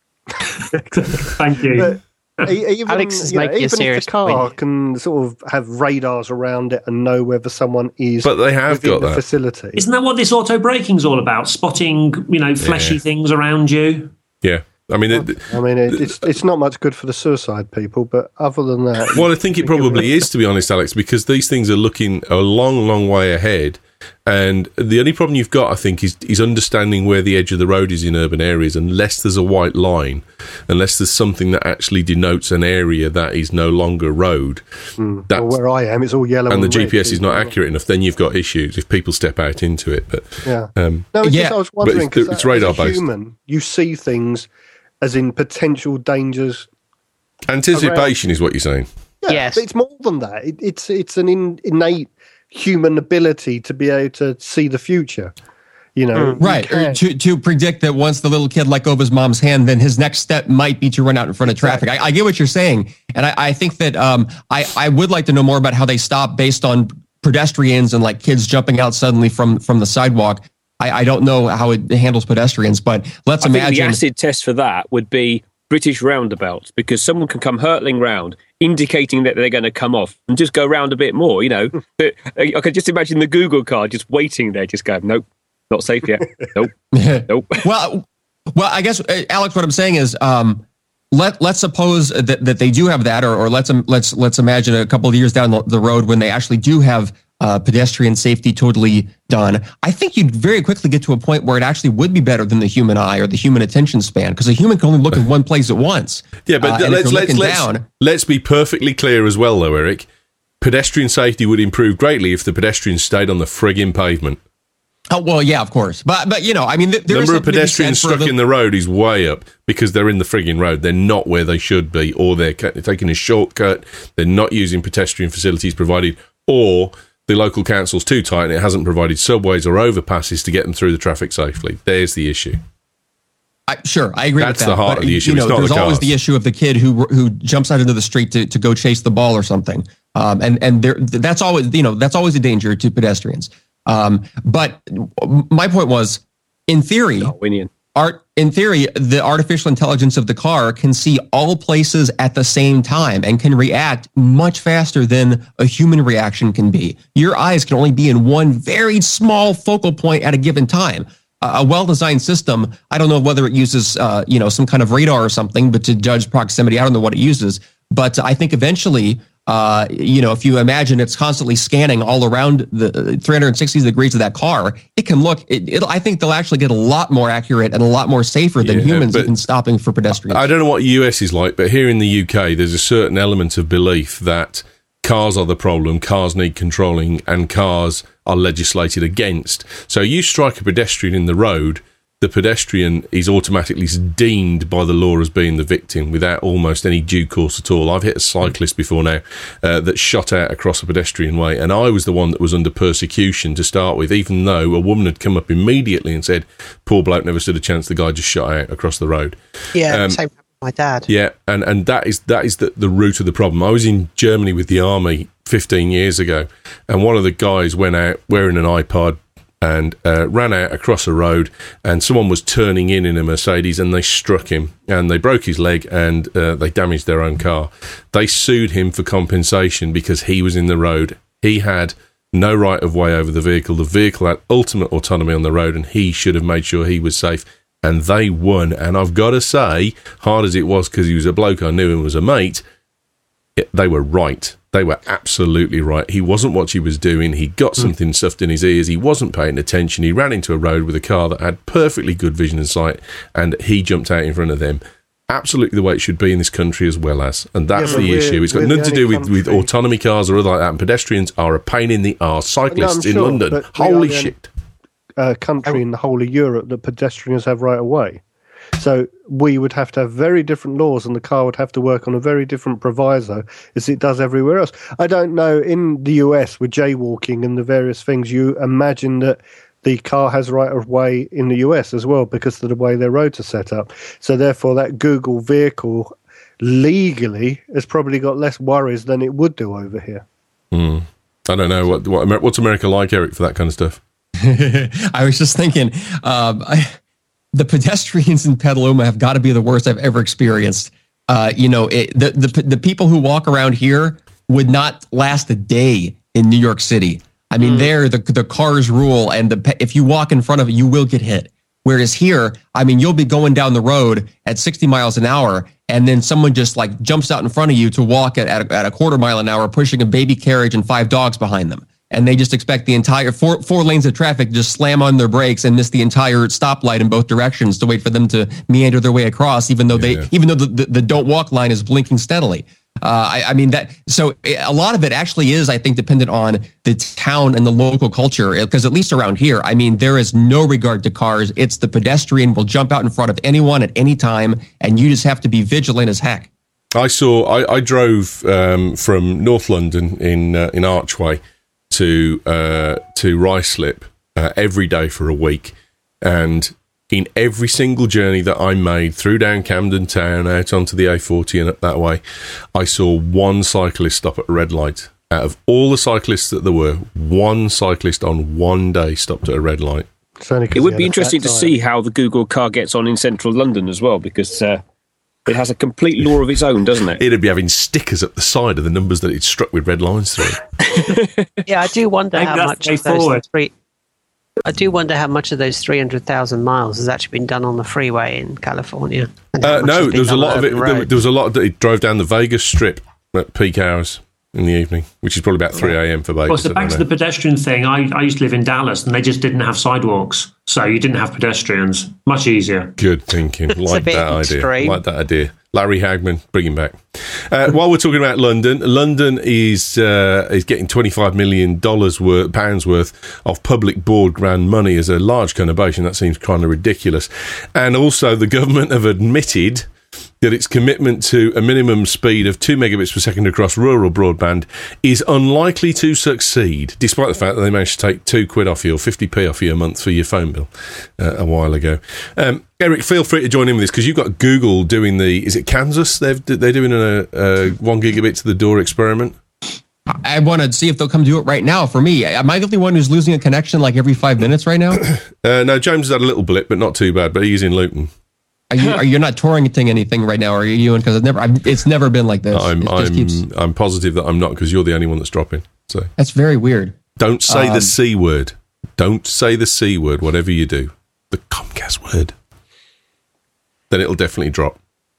Thank you. But even, Alex is you know, making a even serious if the car point. can sort of have radars around it and know whether someone is but they have within got the that. facility. Isn't that what this auto braking's all about? Spotting, you know, fleshy yeah. things around you. Yeah. I mean, it, I mean, it, it's it's not much good for the suicide people, but other than that, well, I think it probably is, to be honest, Alex, because these things are looking a long, long way ahead, and the only problem you've got, I think, is is understanding where the edge of the road is in urban areas. Unless there's a white line, unless there's something that actually denotes an area that is no longer road, mm. well, where I am, it's all yellow, and, and the G P S red, is not accurate enough. Then you've got issues if people step out into it. But yeah, um, no, it's yeah, just, I was wondering because it's, it's radar based. Human, you see things as in potential dangers. Anticipation around. Is what you're saying. Yeah, yes, but it's more than that. It, it's it's an in, innate human ability to be able to see the future. You know, mm. right? Or to to predict that once the little kid let go of his mom's hand, then his next step might be to run out in front of traffic. I, I get what you're saying, and I, I think that um, I I would like to know more about how they stop based on pedestrians and like kids jumping out suddenly from from the sidewalk. I, I don't know how it handles pedestrians, but let's I imagine think the acid test for that would be British roundabouts, because someone can come hurtling round, indicating that they're going to come off and just go round a bit more. You know, I could just imagine the Google car just waiting there, just going, nope, not safe yet. Nope, nope. Well, well, I guess Alex, what I'm saying is, um, let let's suppose that, that they do have that, or, or let's let's let's imagine a couple of years down the road when they actually do have uh, pedestrian safety totally done. I think you'd very quickly get to a point where it actually would be better than the human eye or the human attention span, because a human can only look in one place at once. Yeah, but uh, let's let's let's, down, let's be perfectly clear as well, though, Eric. pedestrian safety would improve greatly if the pedestrians stayed on the frigging pavement. Oh, well, yeah, of course. But, but you know, I mean, th- there number is of pedestrians stuck the- in the road is way up because they're in the frigging road. They're not where they should be, or they're, ca- they're taking a shortcut. They're not using pedestrian facilities provided, or the local council's too tight and it hasn't provided subways or overpasses to get them through the traffic safely. There's the issue. I, sure, I agree That's with that. the heart but, of the issue. You know, it's not there's the always cars. the issue of the kid who who jumps out into the street to, to go chase the ball or something. Um, and and there, that's always, you know, that's always a danger to pedestrians. Um, but my point was, in theory, art, in theory, the artificial intelligence of the car can see all places at the same time and can react much faster than a human reaction can be. Your eyes can only be in one very small focal point at a given time. Uh, a well-designed system, I don't know whether it uses, uh, you know, some kind of radar or something, but to judge proximity, I don't know what it uses. But I think eventually, uh, you know, if you imagine it's constantly scanning all around the three hundred sixty degrees of that car, it can look, it, it, I think they'll actually get a lot more accurate and a lot more safer than yeah, humans even stopping for pedestrians. I don't know what U S is like, but here in the U K, there's a certain element of belief that cars are the problem, cars need controlling, and cars are legislated against. So you strike a pedestrian in the road, the pedestrian is automatically deemed by the law as being the victim without almost any due course at all. I've hit a cyclist before now uh, that shot out across a pedestrian way, and I was the one that was under persecution to start with, even though a woman had come up immediately and said, poor bloke, never stood a chance, the guy just shot out across the road. Yeah, um, same with my dad. Yeah, and, and that is that is the, the root of the problem. I was in Germany with the army fifteen years ago, and one of the guys went out wearing an iPod and uh, ran out across a road, and someone was turning in in a Mercedes, and they struck him, and they broke his leg, and uh, they damaged their own car. They sued him for compensation because he was in the road. He had no right of way over the vehicle. The vehicle had ultimate autonomy on the road, and he should have made sure he was safe. And they won. And I've got to say, hard as it was because he was a bloke I knew and was a mate, it, they were right. They were absolutely right. He wasn't what he was doing. He got something stuffed in his ears. He wasn't paying attention. He ran into a road with a car that had perfectly good vision and sight, and he jumped out in front of them. Absolutely the way it should be in this country as well as. And that's yeah, the issue. It's got nothing to do with, with autonomy cars or other like that. And pedestrians are a pain in the arse. Cyclists no, in sure, London, holy shit. Uh, country in the whole of Europe that pedestrians have right of way. So we would have to have very different laws, and the car would have to work on a very different proviso as it does everywhere else. I don't know, in the U S with jaywalking and the various things, you imagine that the car has right of way in the U S as well because of the way their roads are set up. So therefore that Google vehicle legally has probably got less worries than it would do over here. Mm. I don't know. What, what what's America like, Eric, for that kind of stuff? I was just thinking, um, I, the pedestrians in Petaluma have got to be the worst I've ever experienced. Uh, you know, it, the, the the people who walk around here would not last a day in New York City. I mean, mm. there the the cars rule, and the if you walk in front of it, you will get hit. Whereas here, I mean, you'll be going down the road at sixty miles an hour, and then someone just like jumps out in front of you to walk at at a, at a quarter mile an hour, pushing a baby carriage and five dogs behind them. And they just expect the entire four four lanes of traffic to just slam on their brakes and miss the entire stoplight in both directions to wait for them to meander their way across, even though yeah. they even though the, the, the don't walk line is blinking steadily. Uh, I, I mean that. So a lot of it actually is, I think, dependent on the town and the local culture. Because at least around here, I mean, there is no regard to cars. It's the pedestrian will jump out in front of anyone at any time, and you just have to be vigilant as heck. I saw. I, I drove um, from North London in uh, in Archway to uh, to Ruislip uh, every day for a week, and in every single journey that I made through down Camden Town, out onto the A forty and up that way, I saw one cyclist stop at a red light. Out of all the cyclists that there were, one cyclist on one day stopped at a red light. It would be interesting to see how the Google car gets on in central London as well, because uh, it has a complete law of its own, doesn't it? It'd be having stickers up the side of the numbers that it struck with red lines through. Yeah, I do wonder how much of those three, I do wonder how much of those three hundred thousand miles has actually been done on the freeway in California. Uh, no, there was a lot of it. There, there was a lot that it drove down the Vegas Strip at peak hours in the evening, which is probably about three a.m. for Vegas. Well, so back to the pedestrian thing, I, I used to live in Dallas, and they just didn't have sidewalks, so you didn't have pedestrians. Much easier. Good thinking. Like that idea. Like that idea. Larry Hagman, bring him back. Uh, while we're talking about London, London is uh, is getting twenty-five million dollars worth, pounds worth of public broadband money as a large conurbation. That seems kind of ridiculous. And also, the government have admitted that its commitment to a minimum speed of two megabits per second across rural broadband is unlikely to succeed, despite the fact that they managed to take two quid off you or fifty p off you a month for your phone bill uh, a while ago. Um, Eric, feel free to join in with this because you've got Google doing the, is it Kansas? They've, they're doing a, a one gigabit to the door experiment. I want to see if they'll come do it right now for me. Am I the only one who's losing a connection like every five minutes right now? uh, no, James has had a little blip, but not too bad, but he's in Luton. Are you are you not torrenting anything right now? Or are you? Because it's never I've, it's never been like this. I'm I'm, keeps... I'm positive that I'm not because you're the only one that's dropping. So that's very weird. Don't say um, the C word. Don't say the C word. Whatever you do, the Comcast word. Then it'll definitely drop.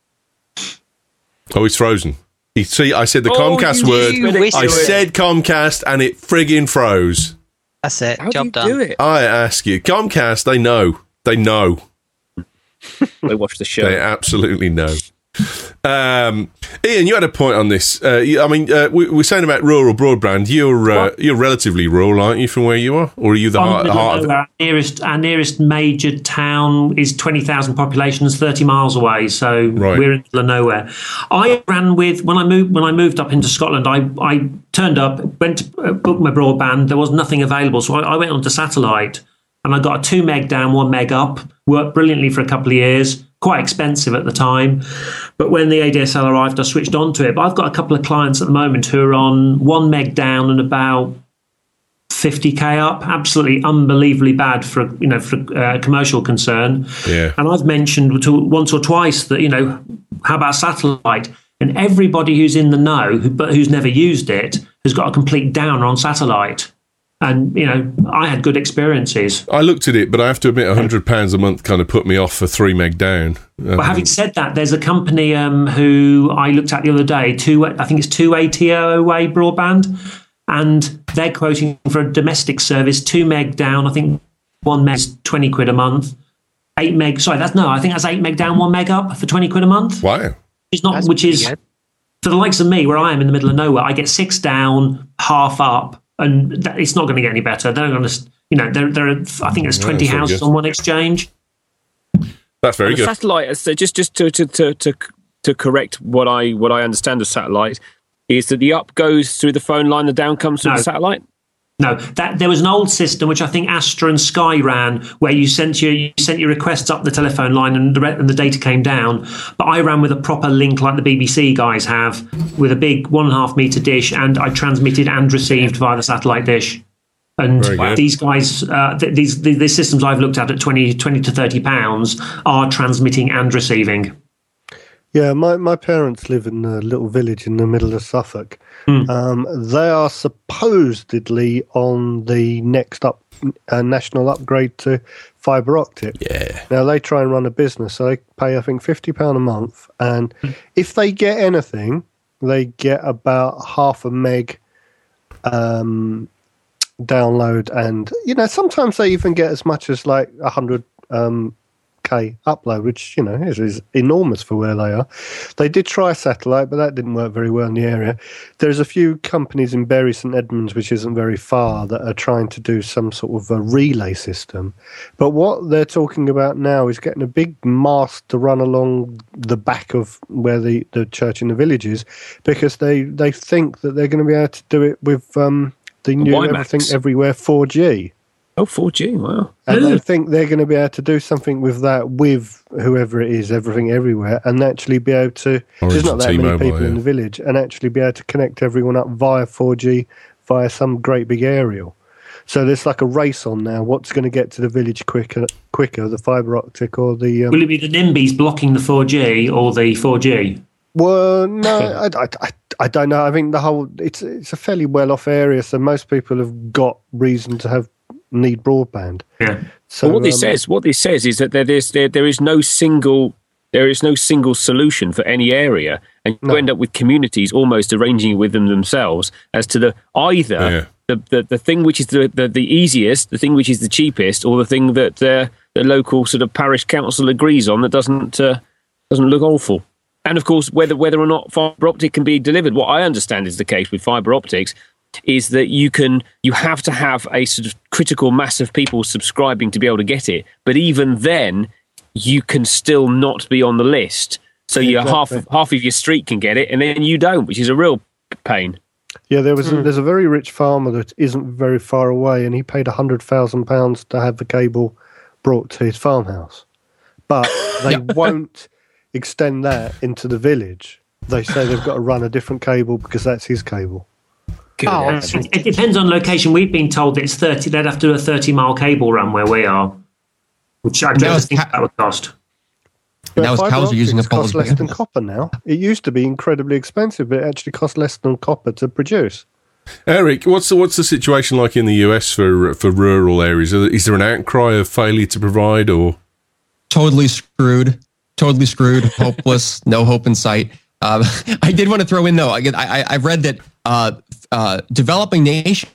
Oh, he's frozen. You see, I said the oh, Comcast you, word. you I said Comcast, and it friggin' froze. That's it. How Job do you done. do it? I ask you, Comcast. They know. They know. They watch the show. They absolutely know. Um, Ian, you had a point on this. Uh, you, I mean, uh, we, we're saying about rural broadband. You're uh, you're relatively rural, aren't you, from where you are, or are you the heart, the heart of the- our nearest our nearest major town is twenty thousand population, is thirty miles away. So right. We're in the middle of nowhere. I ran with when I moved when I moved up into Scotland. I I turned up, went to uh, book my broadband. There was nothing available, so I, I went onto satellite, and I got a two meg down, one meg up. Worked brilliantly for a couple of years. Quite expensive at the time, but when the A D S L arrived, I switched on to it. But I've got a couple of clients at the moment who are on one meg down and about fifty k up. Absolutely unbelievably bad for you know for uh, commercial concern. Yeah. And I've mentioned to, once or twice that you know how about satellite? And everybody who's in the know, who, but who's never used it, has got a complete downer on satellite. And, you know, I had good experiences. I looked at it, but I have to admit one hundred pounds a month kind of put me off for three meg down. Um, But having said that, there's a company um, who I looked at the other day, two, I think it's two A T O way broadband, and they're quoting for a domestic service, two meg down, I think one meg is twenty quid a month. Eight meg, sorry, that's no, I think that's eight meg down, one meg up for twenty quid a month. Wow. It's not, That's which is, good. for the likes of me, where I am in the middle of nowhere, I get six down, half up. And that, it's not going to get any better. They're going to, you know, there, there are. I think there's twenty yeah, houses good. on one exchange. That's very and good. Satellite, so just just to, to to to to correct what I what I understand of satellite is that the up goes through the phone line, the down comes through No. the satellite. No, that there was an old system which I think Astra and Sky ran, where you sent your you sent your requests up the telephone line and the re- and the data came down. But I ran with a proper link like the B B C guys have, with a big one and a half meter dish, and I transmitted and received via the satellite dish. And Very good. these guys, uh, th- these the, the systems I've looked at at twenty, twenty to thirty pounds are transmitting and receiving. Yeah, my, my parents live in a little village in the middle of Suffolk. Mm. Um, they are supposedly on the next up uh, national upgrade to fibre optic. Yeah. Now, they try and run a business, so they pay, I think, fifty pounds a month. And Mm. if they get anything, they get about half a meg um, download. And, you know, sometimes they even get as much as like one hundred um K upload, which, you know, is, is enormous for where they are. They did try satellite, but that didn't work very well in the area. There's a few companies in Bury St Edmunds, which isn't very far, that are trying to do some sort of a relay system. But what they're talking about now is getting a big mast to run along the back of where the, the church in the village is, because they, they think that they're going to be able to do it with um, the new WiMAX. Everything Everywhere four G. Oh, four G, wow. And I think they're going to be able to do something with that, with whoever it is, Everything Everywhere, and actually be able to. There's not that many T-Mobile, people in yeah. the village, and actually be able to connect everyone up via four G, via some great big aerial. So there's like a race on now. What's going to get to the village quicker, quicker, the fibre optic or the? Um, Will it be the NIMBYs blocking the four G or the four G? well, no, I, I, I, I don't know. I think the whole it's it's a fairly well off area, so most people have got reason to have need broadband. Yeah. So Well, what this um, says, what this says is that there is there, there is no single there is no single solution for any area, and you No. end up with communities almost arranging with them themselves as to the either Yeah. the, the the thing which is the, the the easiest, the thing which is the cheapest, or the thing that uh, the local sort of parish council agrees on that doesn't uh, doesn't look awful. And of course, whether whether or not fibre optic can be delivered, what I understand is the case with fibre optics is that you can you have to have a sort of critical mass of people subscribing to be able to get it. But even then, you can still not be on the list. So you exactly. half of, half of your street can get it, and then you don't, which is a real pain. Yeah, there was a, there's a very rich farmer that isn't very far away, and he paid a hundred thousand pounds to have the cable brought to his farmhouse, but they won't extend that into the village. They say they've got to run a different cable because that's his cable. Oh, it depends on location. We've been told that it's thirty. They'd have to do a thirty-mile cable run where we are, which I don't think that would cost. Yeah, now cows are using a cost less than copper now. It used to be incredibly expensive, but it actually costs less than copper to produce. Eric, what's the, what's the situation like in the U S for for rural areas? Is there an outcry of failure to provide, or totally screwed? Totally screwed, hopeless, no hope in sight. Um, I did want to throw in, though, I, I, I've read that uh, uh, developing nations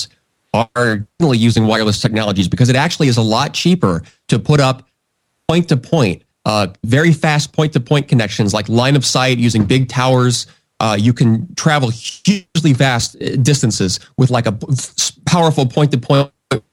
are generally using wireless technologies because it actually is a lot cheaper to put up point-to-point, uh, very fast point-to-point connections, like line of sight using big towers. Uh, you can travel hugely vast distances with like a powerful point-to-point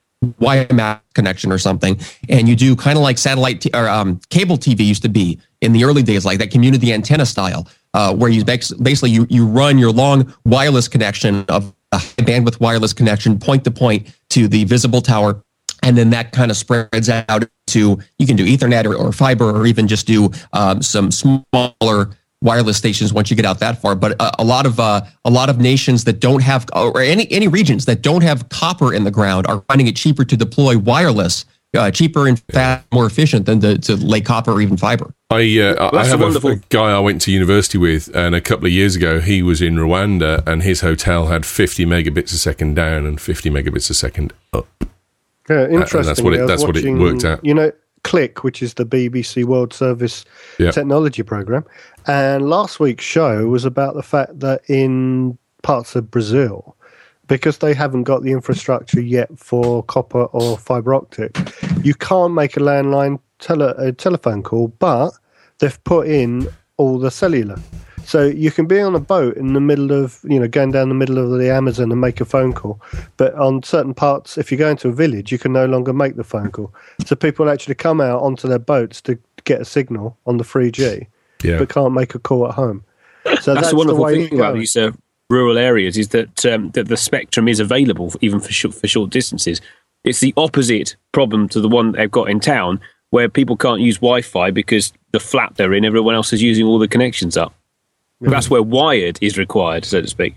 W I M A connection or something, and you do kind of like satellite t- or um, cable T V used to be in the early days, like that community antenna style, uh, where you basically you you run your long wireless connection of a high bandwidth wireless connection point to point to the visible tower, and then that kind of spreads out to you can do Ethernet or, or fiber or even just do um, some smaller wireless stations once you get out that far. But a, a lot of uh, a lot of nations that don't have, or any any regions that don't have copper in the ground, are finding it cheaper to deploy wireless, uh, cheaper and fast, more efficient than to, to lay copper or even fiber. I uh, I have a, a guy I went to university with, and a couple of years ago he was in Rwanda, and his hotel had fifty megabits a second down and fifty megabits a second up. Yeah, interesting. And that's what it that's watching, what it worked out. You know, Click, which is the B B C World Service yeah. technology program. And last week's show was about the fact that in parts of Brazil, because they haven't got the infrastructure yet for copper or fiber optic, you can't make a landline tele- a telephone call, but they've put in all the cellular. So you can be on a boat in the middle of, you know, going down the middle of the Amazon and make a phone call. But on certain parts, if you go into a village, you can no longer make the phone call. So people actually come out onto their boats to get a signal on the three G, yeah. but can't make a call at home. So that's, that's the wonderful the thing about these uh, rural areas is that um, that the spectrum is available even for short, for short distances. It's the opposite problem to the one they've got in town, where people can't use Wi-Fi because the flat they're in, everyone else is using all the connections up. That's where wired is required, so to speak.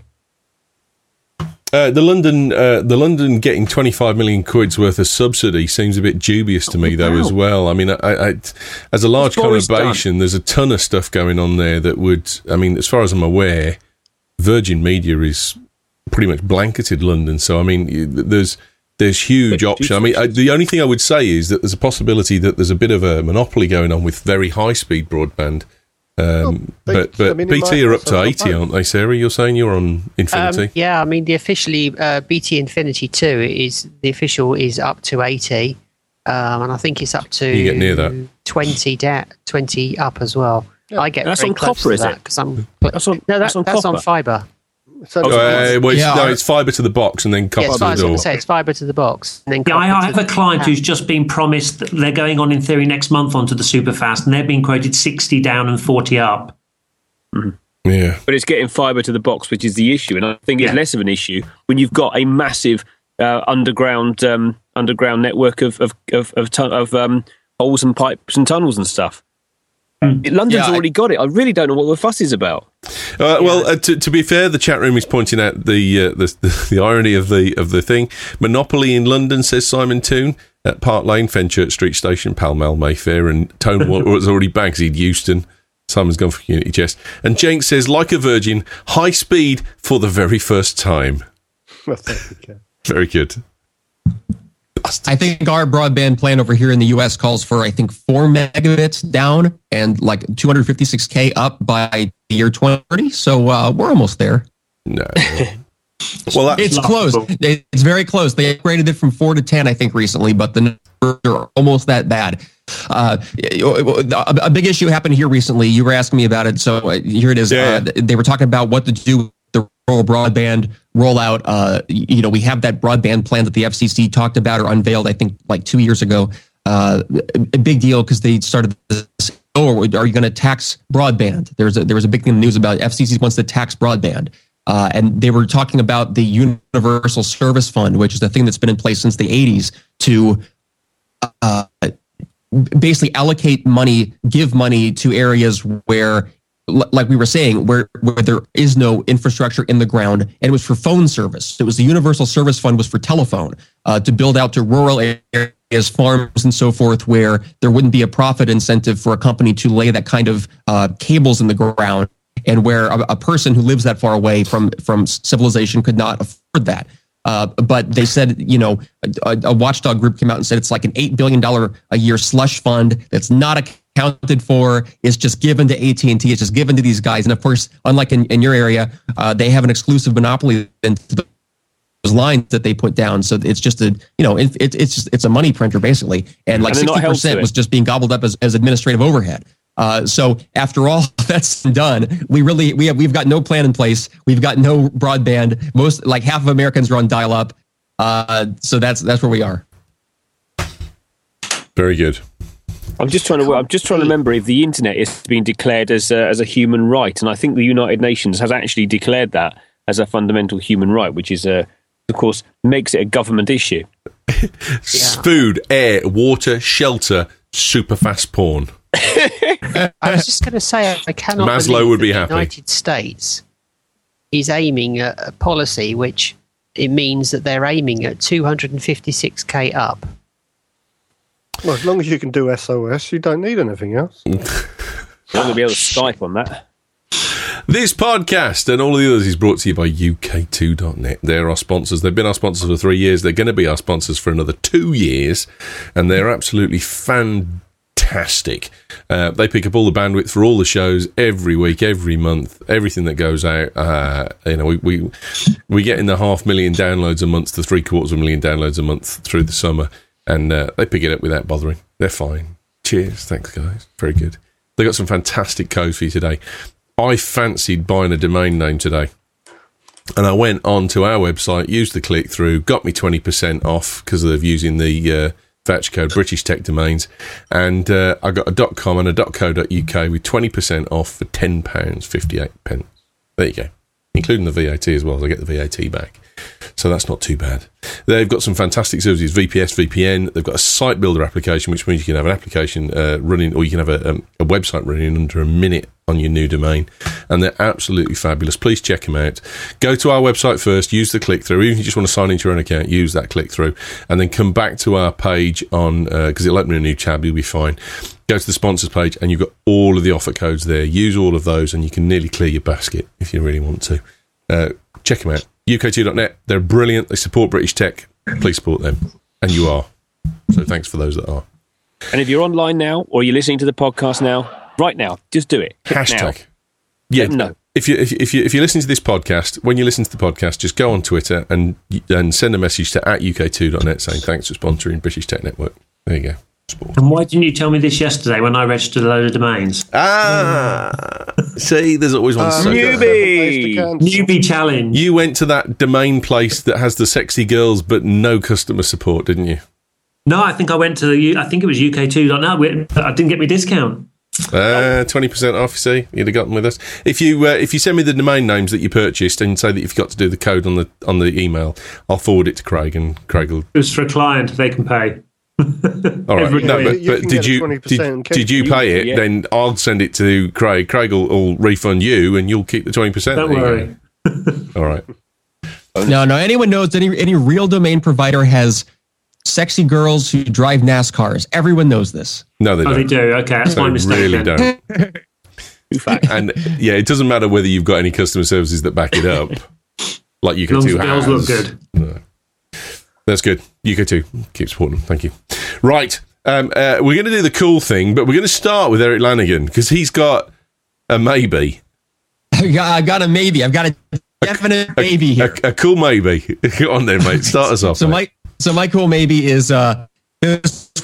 Uh, the London, uh, the London getting twenty-five million quid's worth of subsidy seems a bit dubious to me, though, wow. as well. I mean, I, I, as a large conurbation, there's a ton of stuff going on there that would. I mean, as far as I'm aware, Virgin Media is pretty much blanketed London. So, I mean, there's there's huge options. I mean, I, the only thing I would say is that there's a possibility that there's a bit of a monopoly going on with very high speed broadband. Um, well, but but I mean, B T are up to eighty, aren't they, Sarah? You're saying you're on Infinity? Um, yeah, I mean, the officially uh, B T Infinity two is the official is up to eighty, um, and I think it's up to you get near that twenty, da- twenty up as well. Yeah. I get that's very on close copper, to is that, it? 'cause I'm, that's on, no, that, that's on that's copper. on fibre. So oh, uh, well, it's, yeah, no, it's fibre to the box and then copper yeah, to the door. Say, it's fibre to the box. And then yeah, I, I have to a client who's just been promised that they're going on in theory next month onto the superfast, and they're being quoted sixty down and forty up. Mm-hmm. Yeah, but it's getting fibre to the box, which is the issue, and I think it's yeah. less of an issue when you've got a massive uh, underground um, underground network of of of, of, ton- of um, holes and pipes and tunnels and stuff. Mm. London's yeah, already I, got it. I really don't know what the fuss is about. Uh, well, uh, to, to be fair, the chat room is pointing out the, uh, the, the the irony of the of the thing. Monopoly in London, says Simon Toon, at Park Lane, Fenchurch Street Station, Pall Mall, Mayfair, and Tone was already bagged. He'd Euston. Simon's gone for Unity Chest. And Jenks says, like a virgin, high speed for the very first time. Very good. I think our broadband plan over here in the U S calls for, I think, four megabits down and like two hundred fifty-six K up by the year twenty thirty. So uh, we're almost there. No. Well, it's close. It's very close. They upgraded it from four to ten, I think, recently, but the are almost that bad. Uh, a, a big issue happened here recently. You were asking me about it, so here it is. Yeah. Uh, they were talking about what to do with the rural broadband rollout. Uh, you know, we have that broadband plan that the F C C talked about or unveiled, I think, like two years ago. Uh, a big deal because they started this. Oh, are you going to tax broadband? There's a, there was a big thing in the news about F C C wants to tax broadband. Uh, and they were talking about the Universal Service Fund, which is a thing that's been in place since the eighties to uh, basically allocate money, give money to areas where, like we were saying, where, where there is no infrastructure in the ground. And it was for phone service. It was the Universal Service Fund was for telephone uh, to build out to rural areas, farms and so forth, where there wouldn't be a profit incentive for a company to lay that kind of uh, cables in the ground, and where a, a person who lives that far away from, from civilization could not afford that. Uh, but they said, you know, a, a watchdog group came out and said it's like an eight billion dollars a year slush fund that's not accounted for. It's just given to A T and T. It's just given to these guys. And of course, unlike in, in your area, uh, they have an exclusive monopoly into those lines that they put down. So it's just a, you know, it, it, it's just, it's a money printer basically. And like and sixty percent was just being gobbled up as, as administrative overhead. Uh, so after all that's done, we really we have we've got no plan in place. We've got no broadband. Most like half of Americans are on dial-up. Uh, so that's that's where we are. Very good. I'm just trying to. I'm just trying to remember if the internet is being declared as a, as a human right, and I think the United Nations has actually declared that as a fundamental human right, which is a, of course, makes it a government issue. Yeah. Food, air, water, shelter, super fast porn. I was just going to say, I cannot Maslow believe would be the happy. United States is aiming at a policy which it means that they're aiming at two hundred fifty-six k up. Well, as long as you can do S O S, you don't need anything else. I'm going to be able to Skype on that. This podcast and all of the others is brought to you by U K two dot net. They're our sponsors. They've been our sponsors for three years. They're going to be our sponsors for another two years, and they're absolutely fantastic. Fantastic. Uh, they pick up all the bandwidth for all the shows every week, every month, everything that goes out. Uh, you know, we, we we get in the half million downloads a month to three quarters of a million downloads a month through the summer, and uh, they pick it up without bothering. They're fine. Cheers, thanks guys. Very good. They got some fantastic code for you today. I fancied buying a domain name today, and I went on to our website, used the click through, got me twenty percent off because of using the uh, voucher code British Tech Domains, and uh, I got a .com and a .co.uk with twenty percent off for ten pounds fifty-eight. There you go, including the V A T as well, so I get the V A T back, so that's not too bad. They've got some fantastic services, V P S, V P N. They've got a site builder application, which means you can have an application uh, running, or you can have a, um, a website running under a minute on your new domain, and they're absolutely fabulous. Please check them out. Go to our website first, use the click-through. Even if you just want to sign into your own account, use that click-through, and then come back to our page on, because uh, it'll open a new tab, you'll be fine. Go to the sponsors page, and you've got all of the offer codes there. Use all of those, and you can nearly clear your basket if you really want to. Uh, check them out. U K two dot net. They're brilliant. They support British tech. Please support them. And you are. So thanks for those that are. And if you're online now, or you're listening to the podcast now, right now, just do it. Hashtag. Now. Yeah. No. If you if you, if you if you listen to this podcast, when you listen to the podcast, just go on Twitter and and send a message to at U K two dot net saying thanks for sponsoring British Tech Network. There you go. Sport. And why didn't you tell me this yesterday when I registered a load of domains? Ah, see, there's always one. Um, so newbie, newbie challenge. You went to that domain place that has the sexy girls but no customer support, didn't you? No, I think I went to the. I think it was U K two dot net. I didn't get my discount. Uh, twenty percent off, you see. You'd have gotten with us. If you uh, if you send me the domain names that you purchased and say that you've got to do the code on the on the email, I'll forward it to Craig, and Craig will... It was for a client, they can pay. All right, no, but, you but did you did, did you pay it? Yeah. Then I'll send it to Craig. Craig will, will refund you, and you'll keep the twenty percent. Don't worry. All right. No, no. Anyone knows any any real domain provider has sexy girls who drive NASCARs. Everyone knows this. No, they oh, don't. they do. Okay, that's They my mistake. really then. don't. And yeah, it doesn't matter whether you've got any customer services that back it up, like U K two has. Bills look good. No. That's good. U K two, keep supporting them. Thank you. Right, um, uh, we're going to do the cool thing, but we're going to start with Eric Lanigan because he's got a maybe. I got, I got a maybe. I've got a definite a, maybe here. A, a cool maybe. Go on then, mate. Start us off. So mate. my so my cool maybe is uh, this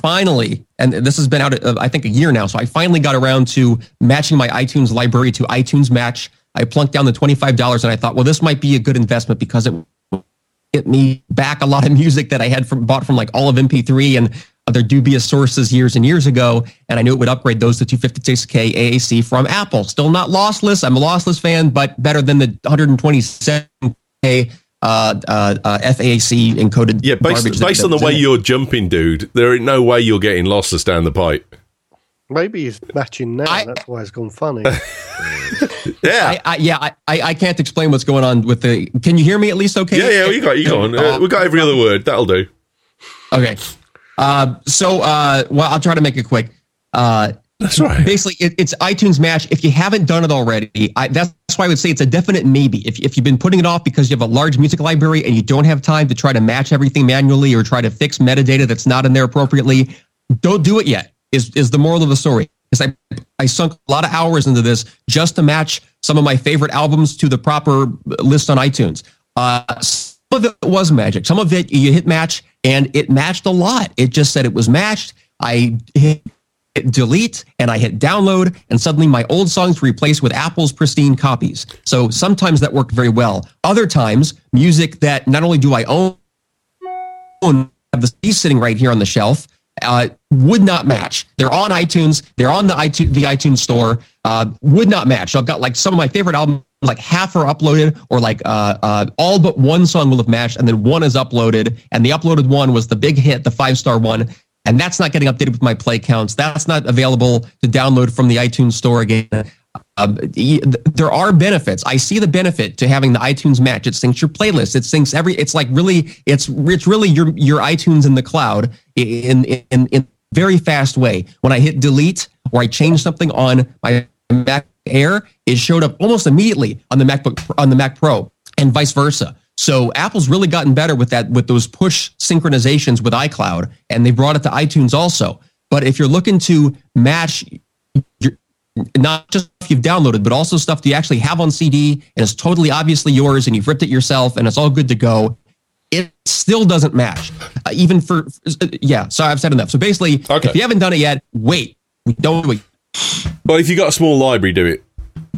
finally, and this has been out, uh, I think, a year now, so I finally got around to matching my iTunes library to iTunes Match. I plunked down the twenty-five dollars, and I thought, well, this might be a good investment because it get me back a lot of music that I had from, bought from like all of M P three and other dubious sources years and years ago, and I knew it would upgrade those to two fifty-six K A A C from Apple. Still not lossless. I'm a lossless fan, but better than the one twenty-seven K uh, uh, uh, F A A C encoded. Yeah, based, based based on the way you're jumping, dude, there ain't no way you're getting lossless down the pipe. Maybe he's matching now. I, that's why it's gone funny. yeah, I, I, yeah. I, I can't explain what's going on with the. Can you hear me at least? Okay. Yeah, yeah. We got you. Go on. Uh, we got every other word. That'll do. Okay. Uh, so, uh, well, I'll try to make it quick. Uh, that's right. Basically, it, it's iTunes Match. If you haven't done it already, I, that's why I would say it's a definite maybe. If if you've been putting it off because you have a large music library and you don't have time to try to match everything manually or try to fix metadata that's not in there appropriately, don't do it yet. Is is the moral of the story? Because I I sunk a lot of hours into this just to match some of my favorite albums to the proper list on iTunes. Uh, some of it was magic. Some of it you hit match and it matched a lot. It just said it was matched. I hit delete and I hit download, and suddenly my old songs were replaced with Apple's pristine copies. So sometimes that worked very well. Other times, music that not only do I own, have the C D sitting right here on the shelf, uh, would not match. They're on iTunes. They're on the iTunes, the iTunes store. Uh, would not match. So I've got like some of my favorite albums, like half are uploaded, or like uh, uh, all but one song will have matched, and then one is uploaded, and the uploaded one was the big hit, the five-star one. And that's not getting updated with my play counts. That's not available to download from the iTunes store again. Um, there are benefits. I see the benefit to having the iTunes Match. It syncs your playlist. It syncs every. It's like really. It's it's really your your iTunes in the cloud in in in very fast way. When I hit delete or I change something on my Mac Air, it showed up almost immediately on the MacBook on the Mac Pro, and vice versa. So Apple's really gotten better with that, with those push synchronizations with iCloud, and they brought it to iTunes also. But if you're looking to match your, not just stuff you've downloaded, but also stuff that you actually have on C D and it's totally obviously yours and you've ripped it yourself and it's all good to go, it still doesn't match. Uh, even for, yeah, so I've said enough. So basically, okay. If you haven't done it yet, wait. We don't do it. Well, if you've got a small library, do it.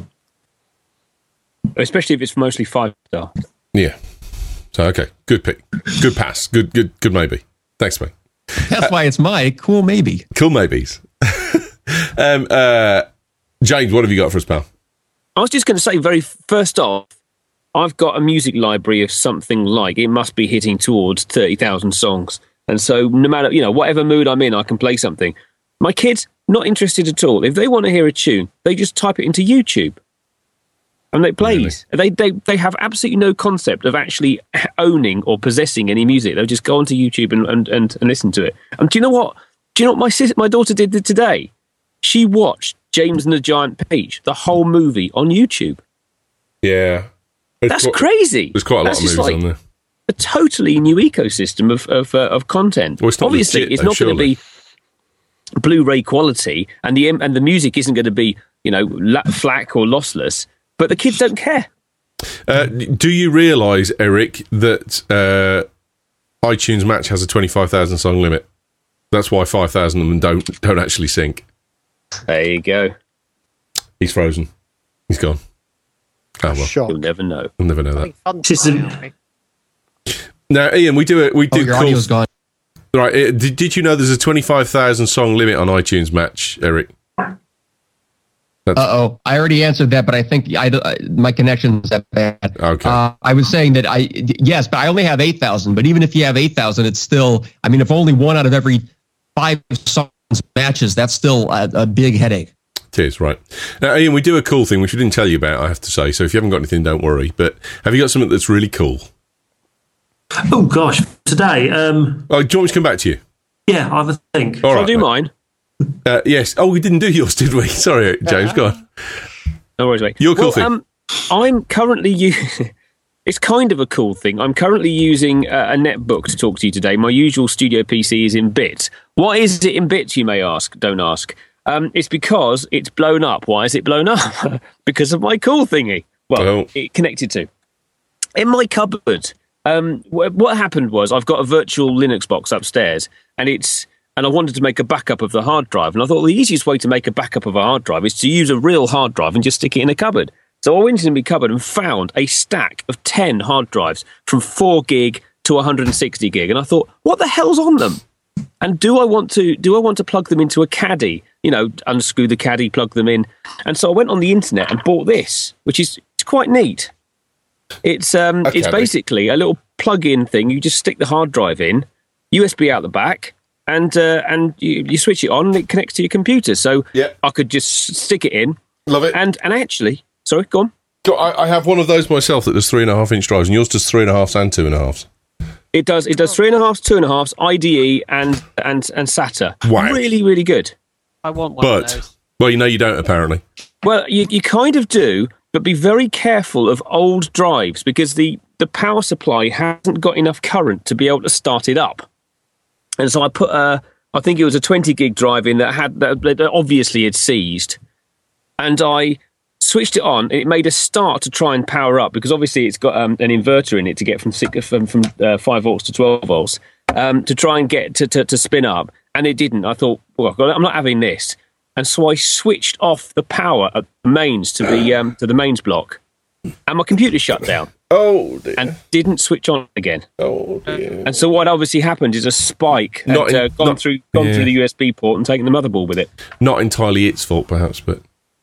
Especially if it's mostly five-star. Yeah. So, okay. Good pick. Good pass. Good, good, good maybe. Thanks, mate. That's uh, why it's my cool maybe. Cool maybes. um, uh, James, what have you got for us, pal? I was just going to say, very first off, I've got a music library of something like, it must be hitting towards thirty thousand songs. And so no matter, you know, whatever mood I'm in, I can play something. My kids, not interested at all. If they want to hear a tune, they just type it into YouTube. And it plays. Really? They, they they have absolutely no concept of actually owning or possessing any music. They'll just go onto YouTube and, and, and, and listen to it. And do you know what? Do you know what my sis, my daughter did today? She watched James and the Giant Peach, the whole movie, on YouTube. Yeah. It's That's quite, crazy. There's quite a lot That's of movies like on there. A totally new ecosystem of of, uh, of content. Well, it's Obviously, legit, it's though, not going to be Blu-ray quality, and the and the music isn't going to be, you know, FLAC or lossless. But the kids don't care. Uh, do you realise, Eric, that uh, iTunes Match has a twenty-five thousand song limit? That's why five thousand of them don't don't actually sync. There you go. He's frozen. He's gone. Oh, well. Shock. You'll never know. You'll never know that. Just a... Now, Ian, we do it. We do. Oh, your calls. audio's gone. Right. Did, did you know there's a twenty-five thousand song limit on iTunes Match, Eric? Uh oh, I already answered that, but I think I, I, my connection's that bad. Okay. Uh, I was saying that I, yes, but I only have eight thousand. But even if you have eight thousand, it's still, I mean, if only one out of every five songs matches, that's still a, a big headache. It is, right. Now, Ian, we do a cool thing, which we didn't tell you about, I have to say. So if you haven't got anything, don't worry. But have you got something that's really cool? Oh, gosh. Today. Um, oh, do you want me to come back to you? Yeah, I have a think. All Shall right, I do mate. mine? Uh, yes. Oh, we didn't do yours, did we? Sorry, James. Go on. No worries, mate. Your cool well, thing. Um, I'm currently using... It's kind of a cool thing. I'm currently using a, a netbook to talk to you today. My usual studio P C is in bits. Why is it in bits, you may ask? Don't ask. Um, it's because it's blown up. Why is it blown up? Because of my cool thingy. Well, oh. it connected to. In my cupboard, um, wh- what happened was I've got a virtual Linux box upstairs, and it's and I wanted to make a backup of the hard drive. And I thought the easiest way to make a backup of a hard drive is to use a real hard drive and just stick it in a cupboard. So I went into my cupboard and found a stack of ten hard drives from four gig to one hundred sixty gig. And I thought, what the hell's on them? And do I want to do I want to plug them into a caddy? You know, unscrew the caddy, plug them in. And so I went on the internet and bought this, which is it's quite neat. It's um, okay. It's basically a little plug-in thing. You just stick the hard drive in, U S B out the back, and uh, and you, you switch it on, and it connects to your computer. So yeah. I could just stick it in. Love it. And and actually, sorry, go on. I, I have one of those myself that does three and a half inch drives, and yours does three and a halves and two and a halves. It does. It does three and a halves, two and a halves, I D E, and and and SATA. Wow. Really, really good. I want one but, of those. Well, you know you don't, apparently. Well, you, you kind of do, but be very careful of old drives because the, the power supply hasn't got enough current to be able to start it up. And so I put a, I think it was a twenty gig drive in that had that, that obviously had seized, and I switched it on. And it made a start to try and power up because obviously it's got um, an inverter in it to get from six, from, from uh, five volts to twelve volts um, to try and get to, to, to spin up, and it didn't. I thought, well, I'm not having this. And so I switched off the power at the mains to the um, to the mains block, and my computer shut down. Oh dear. And didn't switch on again. Oh dear. And so what obviously happened is a spike had Not in- uh, gone not- through gone yeah. through the U S B port and taken the motherboard with it. Not entirely its fault, perhaps, but...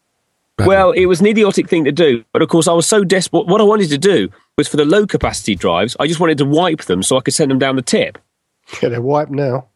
Well, it was an idiotic thing to do, but of course I was so desperate. What I wanted to do was for the low capacity drives, I just wanted to wipe them so I could send them down the tip. Yeah, they're wiped now.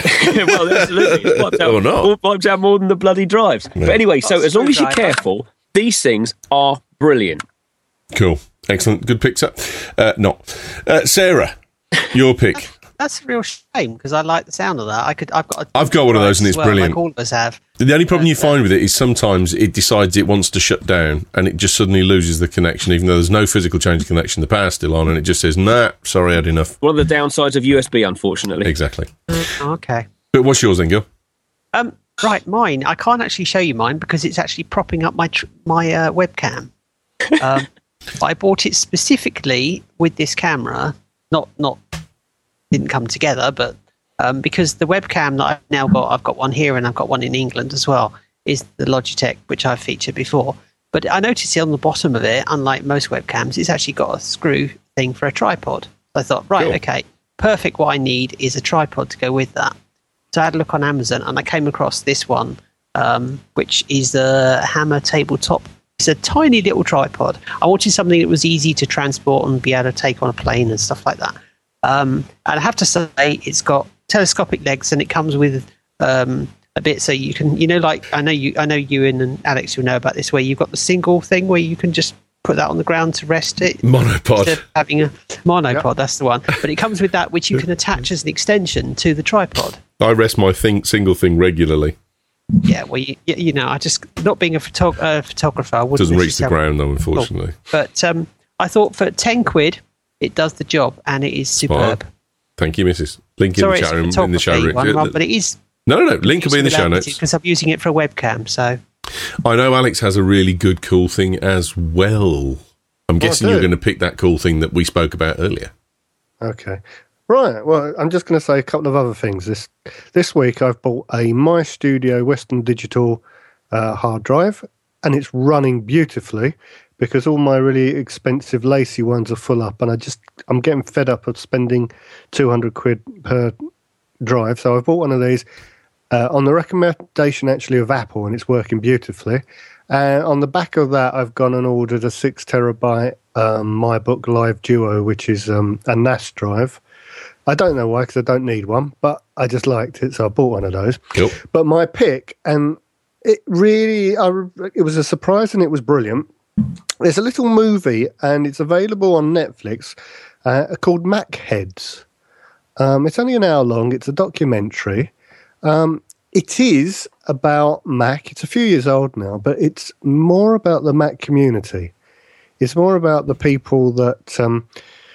Well, absolutely. It wipes out, Or not. it wipes out more than the bloody drives. Yeah. But anyway, so That's as long as you're screwdriver. careful, these things are brilliant. Cool. Excellent. Good picks up. Uh, not. Uh, Sarah, your pick. That's a real shame because I like the sound of that. I could. I've got. A I've got one of those and it's as well, brilliant. Like all of us have. The only problem you find with it is sometimes it decides it wants to shut down and it just suddenly loses the connection, even though there's no physical change of connection. The power's still on and it just says, nah, sorry, I had enough. One of the downsides of U S B, unfortunately. Exactly. Okay. But what's yours then, Gil? Um. Right. Mine. I can't actually show you mine because it's actually propping up my tr- my uh, webcam. Um. I bought it specifically with this camera. Not not didn't come together, but um, because the webcam that I've now got, I've got one here and I've got one in England as well, is the Logitech, which I've featured before. But I noticed on the bottom of it, unlike most webcams, it's actually got a screw thing for a tripod. So I thought, right, Cool. okay, perfect. What I need is a tripod to go with that. So I had a look on Amazon and I came across this one, um, which is the Hammer Tabletop. It's a tiny little tripod. I wanted something that was easy to transport and be able to take on a plane and stuff like that. Um, and I have to say, it's got telescopic legs, and it comes with um, a bit so you can, you know, like I know you, I know you and Alex will know about this, where you've got the single thing where you can just put that on the ground to rest it. Monopod. Instead of having a monopod, yep. That's the one. But it comes with that, which you can attach as an extension to the tripod. I rest my thing, single thing regularly. Yeah, well, you, you know, I just, not being a photog- uh, photographer, I wouldn't Doesn't reach the necessarily- ground, though, unfortunately. But um, I thought for ten quid, it does the job, and it is superb. Smart. Thank you, Missus Link in Sorry, the chat room. it's a In the show room. photography one, but it is. No, no, no. Link will be in the show notes. Because I'm using it for a webcam, so. I know Alex has a really good, cool thing as well. I'm guessing I you're do. going to pick that cool thing that we spoke about earlier. Okay. Right. Well, I'm just going to say a couple of other things. This this week, I've bought a My Studio Western Digital uh, hard drive, and it's running beautifully because all my really expensive, lacy ones are full up, and I just I'm getting fed up of spending two hundred quid per drive. So I've bought one of these uh, on the recommendation actually of Apple, and it's working beautifully. And on the back of that, I've gone and ordered a six terabyte um, MyBook Live Duo, which is um, a N A S drive. I don't know why, because I don't need one, but I just liked it, so I bought one of those. Cool. But my pick, and it really, I, it was a surprise and it was brilliant. There's a little movie, and it's available on Netflix, uh, called Mac Heads. Um, it's only an hour long. It's a documentary. Um, it is about Mac. It's a few years old now, but it's more about the Mac community. It's more about the people that... Um,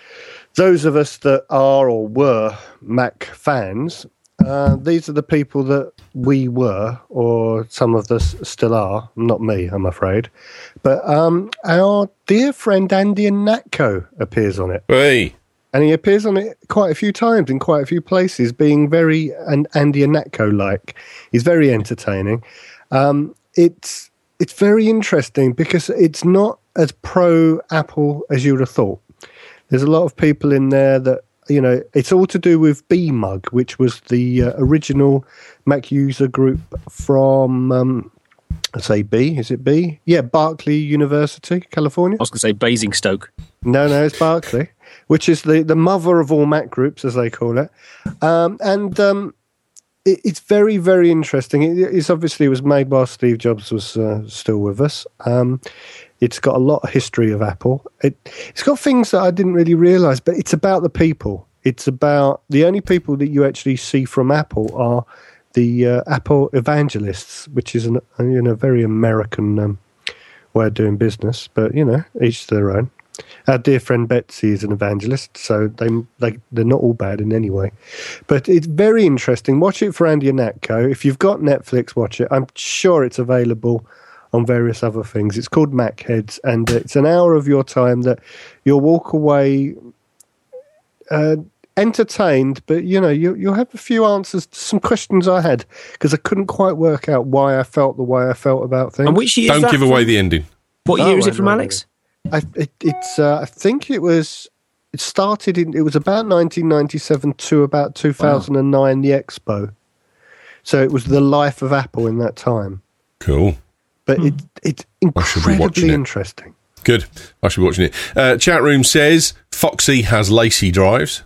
Those of us that are or were Mac fans, uh, these are the people that we were, or some of us still are. Not me, I'm afraid. But um, our dear friend Andy Ihnatko appears on it. Hey. And he appears on it quite a few times in quite a few places, being very an Andy Ihnatko-like. He's very entertaining. Um, it's it's very interesting because it's not as pro-Apple as you would have thought. There's a lot of people in there that, you know, it's all to do with B Mug, which was the uh, original Mac user group from, um, I say B, is it B? Yeah, Berkeley University, California. I was going to say Basingstoke. No, no, it's Berkeley, which is the, the mother of all Mac groups, as they call it. Um, and um, it, it's very, very interesting. It, it's obviously it was made while Steve Jobs was uh, still with us. Um, it's got a lot of history of Apple. It, it's got things that I didn't really realise, but it's about the people. It's about the only people that you actually see from Apple are the uh, Apple evangelists, which is an, you know, very American um, way of doing business. But, you know, each to their own. Our dear friend Betsy is an evangelist, so they, they, they're not all bad in any way. But it's very interesting. Watch it for Andy Ihnatko. If you've got Netflix, watch it. I'm sure it's available on various other things. It's called Mac Heads, and it's an hour of your time that you'll walk away uh, entertained, but, you know, you, you'll have a few answers to some questions I had, because I couldn't quite work out why I felt the way I felt about things. And which year Don't is that give from? away the ending. What Oh, year is I it from, know. Alex? I, it, it's. Uh, I think it was. It started in. It was about nineteen ninety-seven to about two thousand nine. Wow. The Expo. So it was the life of Apple in that time. Cool. But it it's incredibly it. interesting. Good. I should be watching it. Uh, chat room says Foxy has lacy drives.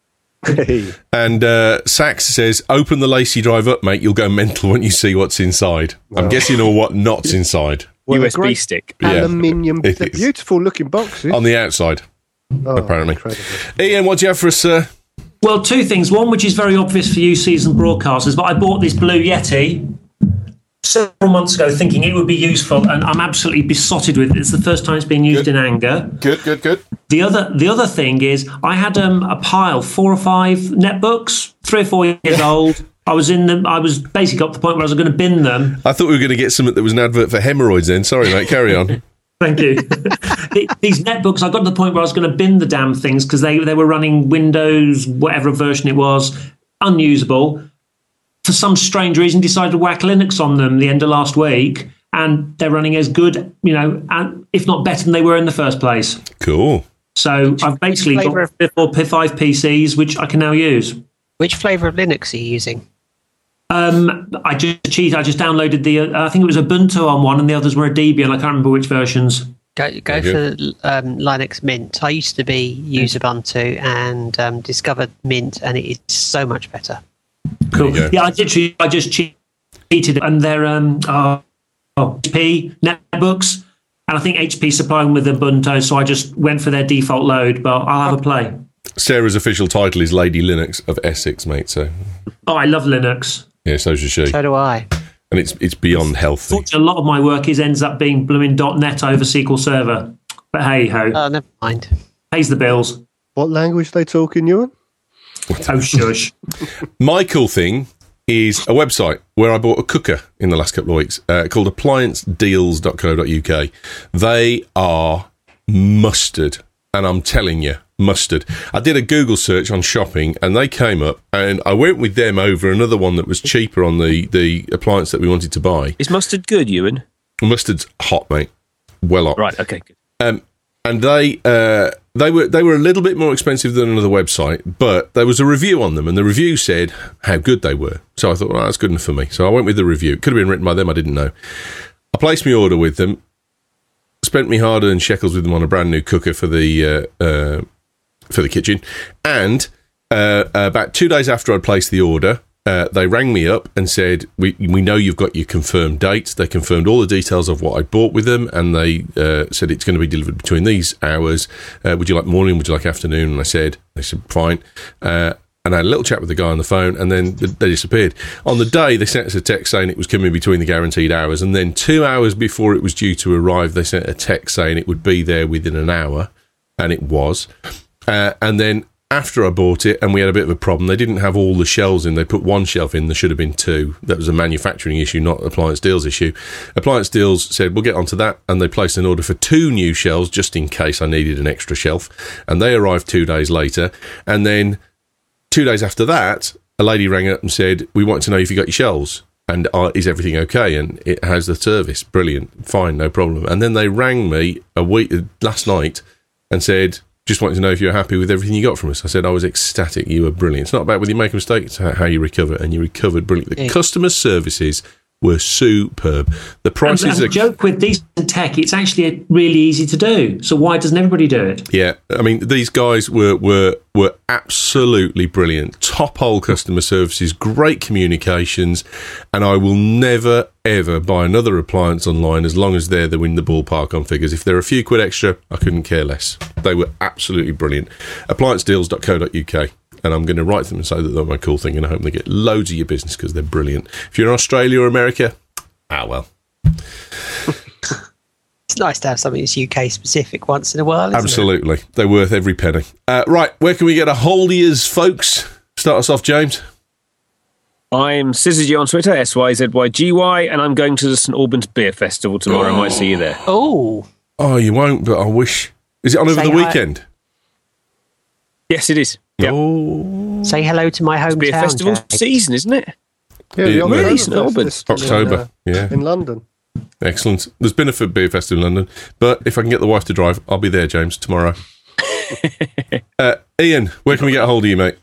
And uh, Sax says, open the lacy drive up, mate. You'll go mental when you see what's inside. I'm Wow. guessing or what not's inside. Well, U S B great stick. Yeah. Aluminium. It They're is. beautiful looking boxes. On the outside, Oh, apparently. incredible. Ian, what do you have for us, sir? Well, two things. One, which is very obvious for you seasoned broadcasters, but I bought this Blue Yeti several months ago thinking it would be useful, and I'm absolutely besotted with it. It's the first time it's been used Good. in anger. Good, good, good. The other the other thing is I had um, a pile, four or five netbooks, three or four years old. I was in them. I was basically got to the point where I was going to bin them. I thought we were going to get something that was an advert for hemorrhoids then. Sorry, mate. Carry on. Thank you. These netbooks, I got to the point where I was going to bin the damn things because they, they were running Windows, whatever version it was, unusable. For some strange reason, decided to whack Linux on them the end of last week, and they're running as good, you know, and if not better than they were in the first place. Cool. So I've basically got flavour four P five P Cs, which I can now use. Which flavour of Linux are you using? Um, I just cheated. I just downloaded the. Uh, I think it was Ubuntu on one, and the others were a Debian. I can't remember which versions. Go go Very for um, Linux Mint. I used to be use Ubuntu and um, discovered Mint, and it is so much better. Cool. There you go. Yeah, I literally, I just cheated, and they're um, oh, oh, H P netbooks, and I think H P supplying them with Ubuntu, so I just went for their default load. But I'll have a play. Sarah's official title is Lady Linux of Essex, mate. So, Oh, I love Linux. yeah, so does she. So do I. And it's it's beyond healthy. Fortunately, a lot of my work is ends up being blooming .NET over S Q L Server. But hey ho, Oh, never mind. pays the bills. What language they talking, Ewan? Oh shush. My cool thing is a website where I bought a cooker in the last couple of weeks uh, called appliance deals dot co dot uk. They are mustard, and I'm telling you, mustard. I did a Google search on shopping, and they came up, and I went with them over another one that was cheaper on the, the appliance that we wanted to buy. Is mustard good, Ewan? Mustard's hot, mate. Well hot. Right, okay, good. Um, and they uh, they were they were a little bit more expensive than another website, but there was a review on them, and the review said how good they were. So I thought, well, that's good enough for me. So I went with the review. It could have been written by them, I didn't know. I placed my order with them, spent me hard-earned shekels with them on a brand new cooker for the uh, uh, for the kitchen, and uh, about two days after I'd placed the order, Uh, they rang me up and said, we we know you've got your confirmed dates. They confirmed all the details of what I bought with them, and they uh, said it's going to be delivered between these hours. Uh, would you like morning? Would you like afternoon? And I said, they said, fine. Uh, and I had a little chat with the guy on the phone, and then they disappeared. On the day, they sent us a text saying it was coming between the guaranteed hours, and then two hours before it was due to arrive, they sent a text saying it would be there within an hour, and it was. Uh, and then after I bought it, and we had a bit of a problem. They didn't have all the shelves in. They put one shelf in. There should have been two. That was a manufacturing issue, not Appliance Deals issue. Appliance Deals said, we'll get onto that, and they placed an order for two new shelves just in case I needed an extra shelf. And they arrived two days later. And then two days after that, a lady rang up and said, we want to know if you got your shelves. And uh, is everything okay? And it has the service. Brilliant. Fine, no problem. And then they rang me a week last night and said, just wanted to know if you're happy with everything you got from us. I said, I was ecstatic. You were brilliant. It's not about whether you make a mistake, it's how you recover. And you recovered brilliantly. The yeah. customer services were superb. The prices... And, and are... joke with decent tech, it's actually really easy to do. So why doesn't everybody do it? Yeah. I mean, these guys were, were, were absolutely brilliant. Top-hole customer services, great communications, and I will never, ever buy another appliance online as long as they're the in the ballpark on figures. If they're a few quid extra, I couldn't care less. They were absolutely brilliant. appliance deals dot co dot uk. And I'm going to write them and say that they're my cool thing, and I hope they get loads of your business because they're brilliant. If you're in Australia or America, ah, well. It's nice to have something that's U K specific once in a while, isn't Absolutely. it? They're worth every penny. Uh, right, where can we get a hold of yous, folks? Start us off, James. I'm Syzygy on Twitter, S Y Z Y G Y, and I'm going to the St Albans Beer Festival tomorrow. Oh. I might see you there. Oh. Oh, you won't, but I wish. Is it on over Say the hi. weekend? Yes, it is. Yep. Oh. Say hello to my hometown. Beer festival Jack. season, isn't it? Yeah, the Yeah, October really, St Fest Albans. is still October, in, uh, yeah. in London. Excellent. There's been a F- beer festival in London, but if I can get the wife to drive, I'll be there, James, tomorrow. uh, Ian, where can we get a hold of you, mate?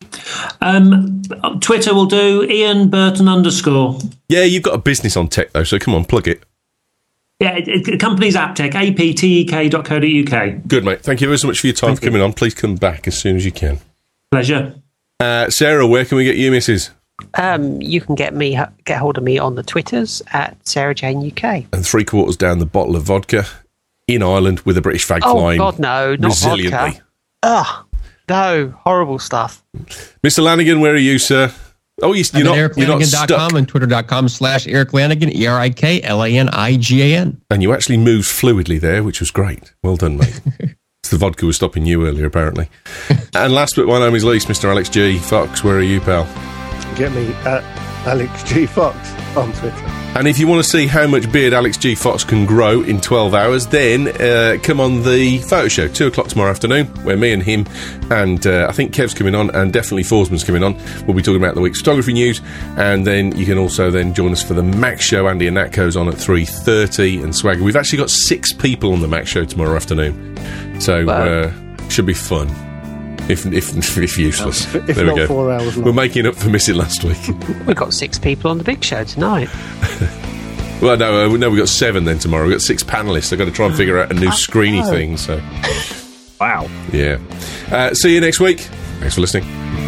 Um, Twitter will do Ian Burton underscore. Yeah, you've got a business on tech, though, so come on, plug it. Yeah, it, it, the company's Aptek, A P T E K dot co dot U K. Good, mate. Thank you very so much for your time Thank for coming on. Please come back as soon as you can. Pleasure. Uh, Sarah, where can we get you, missus? Um, you can get me get hold of me on the Twitters at Sarah Jane U K. And three quarters down the bottle of vodka in Ireland with a British flag Oh flying. God, no, not resiliently. vodka. Ugh, no, horrible stuff. Mister Lanigan, where are you, sir? Oh, you, you're I'm not, at you're not eric lanigan dot com stuck. and twitter dot com slash Eric Lanigan, E R I K L A N I G A N. And you actually moved fluidly there, which was great. Well done, mate. It's the vodka was stopping you earlier, apparently. And last but by no means least, Mister Alex G. Fox, where are you, pal? Get me at Alex G Fox on Twitter. And if you want to see how much beard Alex G. Fox can grow in twelve hours, then uh, come on the photo show, two o'clock tomorrow afternoon, where me and him and uh, I think Kev's coming on and definitely Forsman's coming on. We'll be talking about the week's photography news, and then you can also then join us for the Mac show. Andy and Nat goes on at three thirty, and Swagger. We've actually got six people on the Mac show tomorrow afternoon, so Wow. uh, should be fun. If, if, if useless. If there not we go. four hours long. We're making up for missing last week. We've got six people on the big show tonight. Well, no, uh, no, we've got seven then tomorrow. We've got six panellists. I've got to try and figure out a new screeny thing. So, Wow. yeah. Uh, see you next week. Thanks for listening.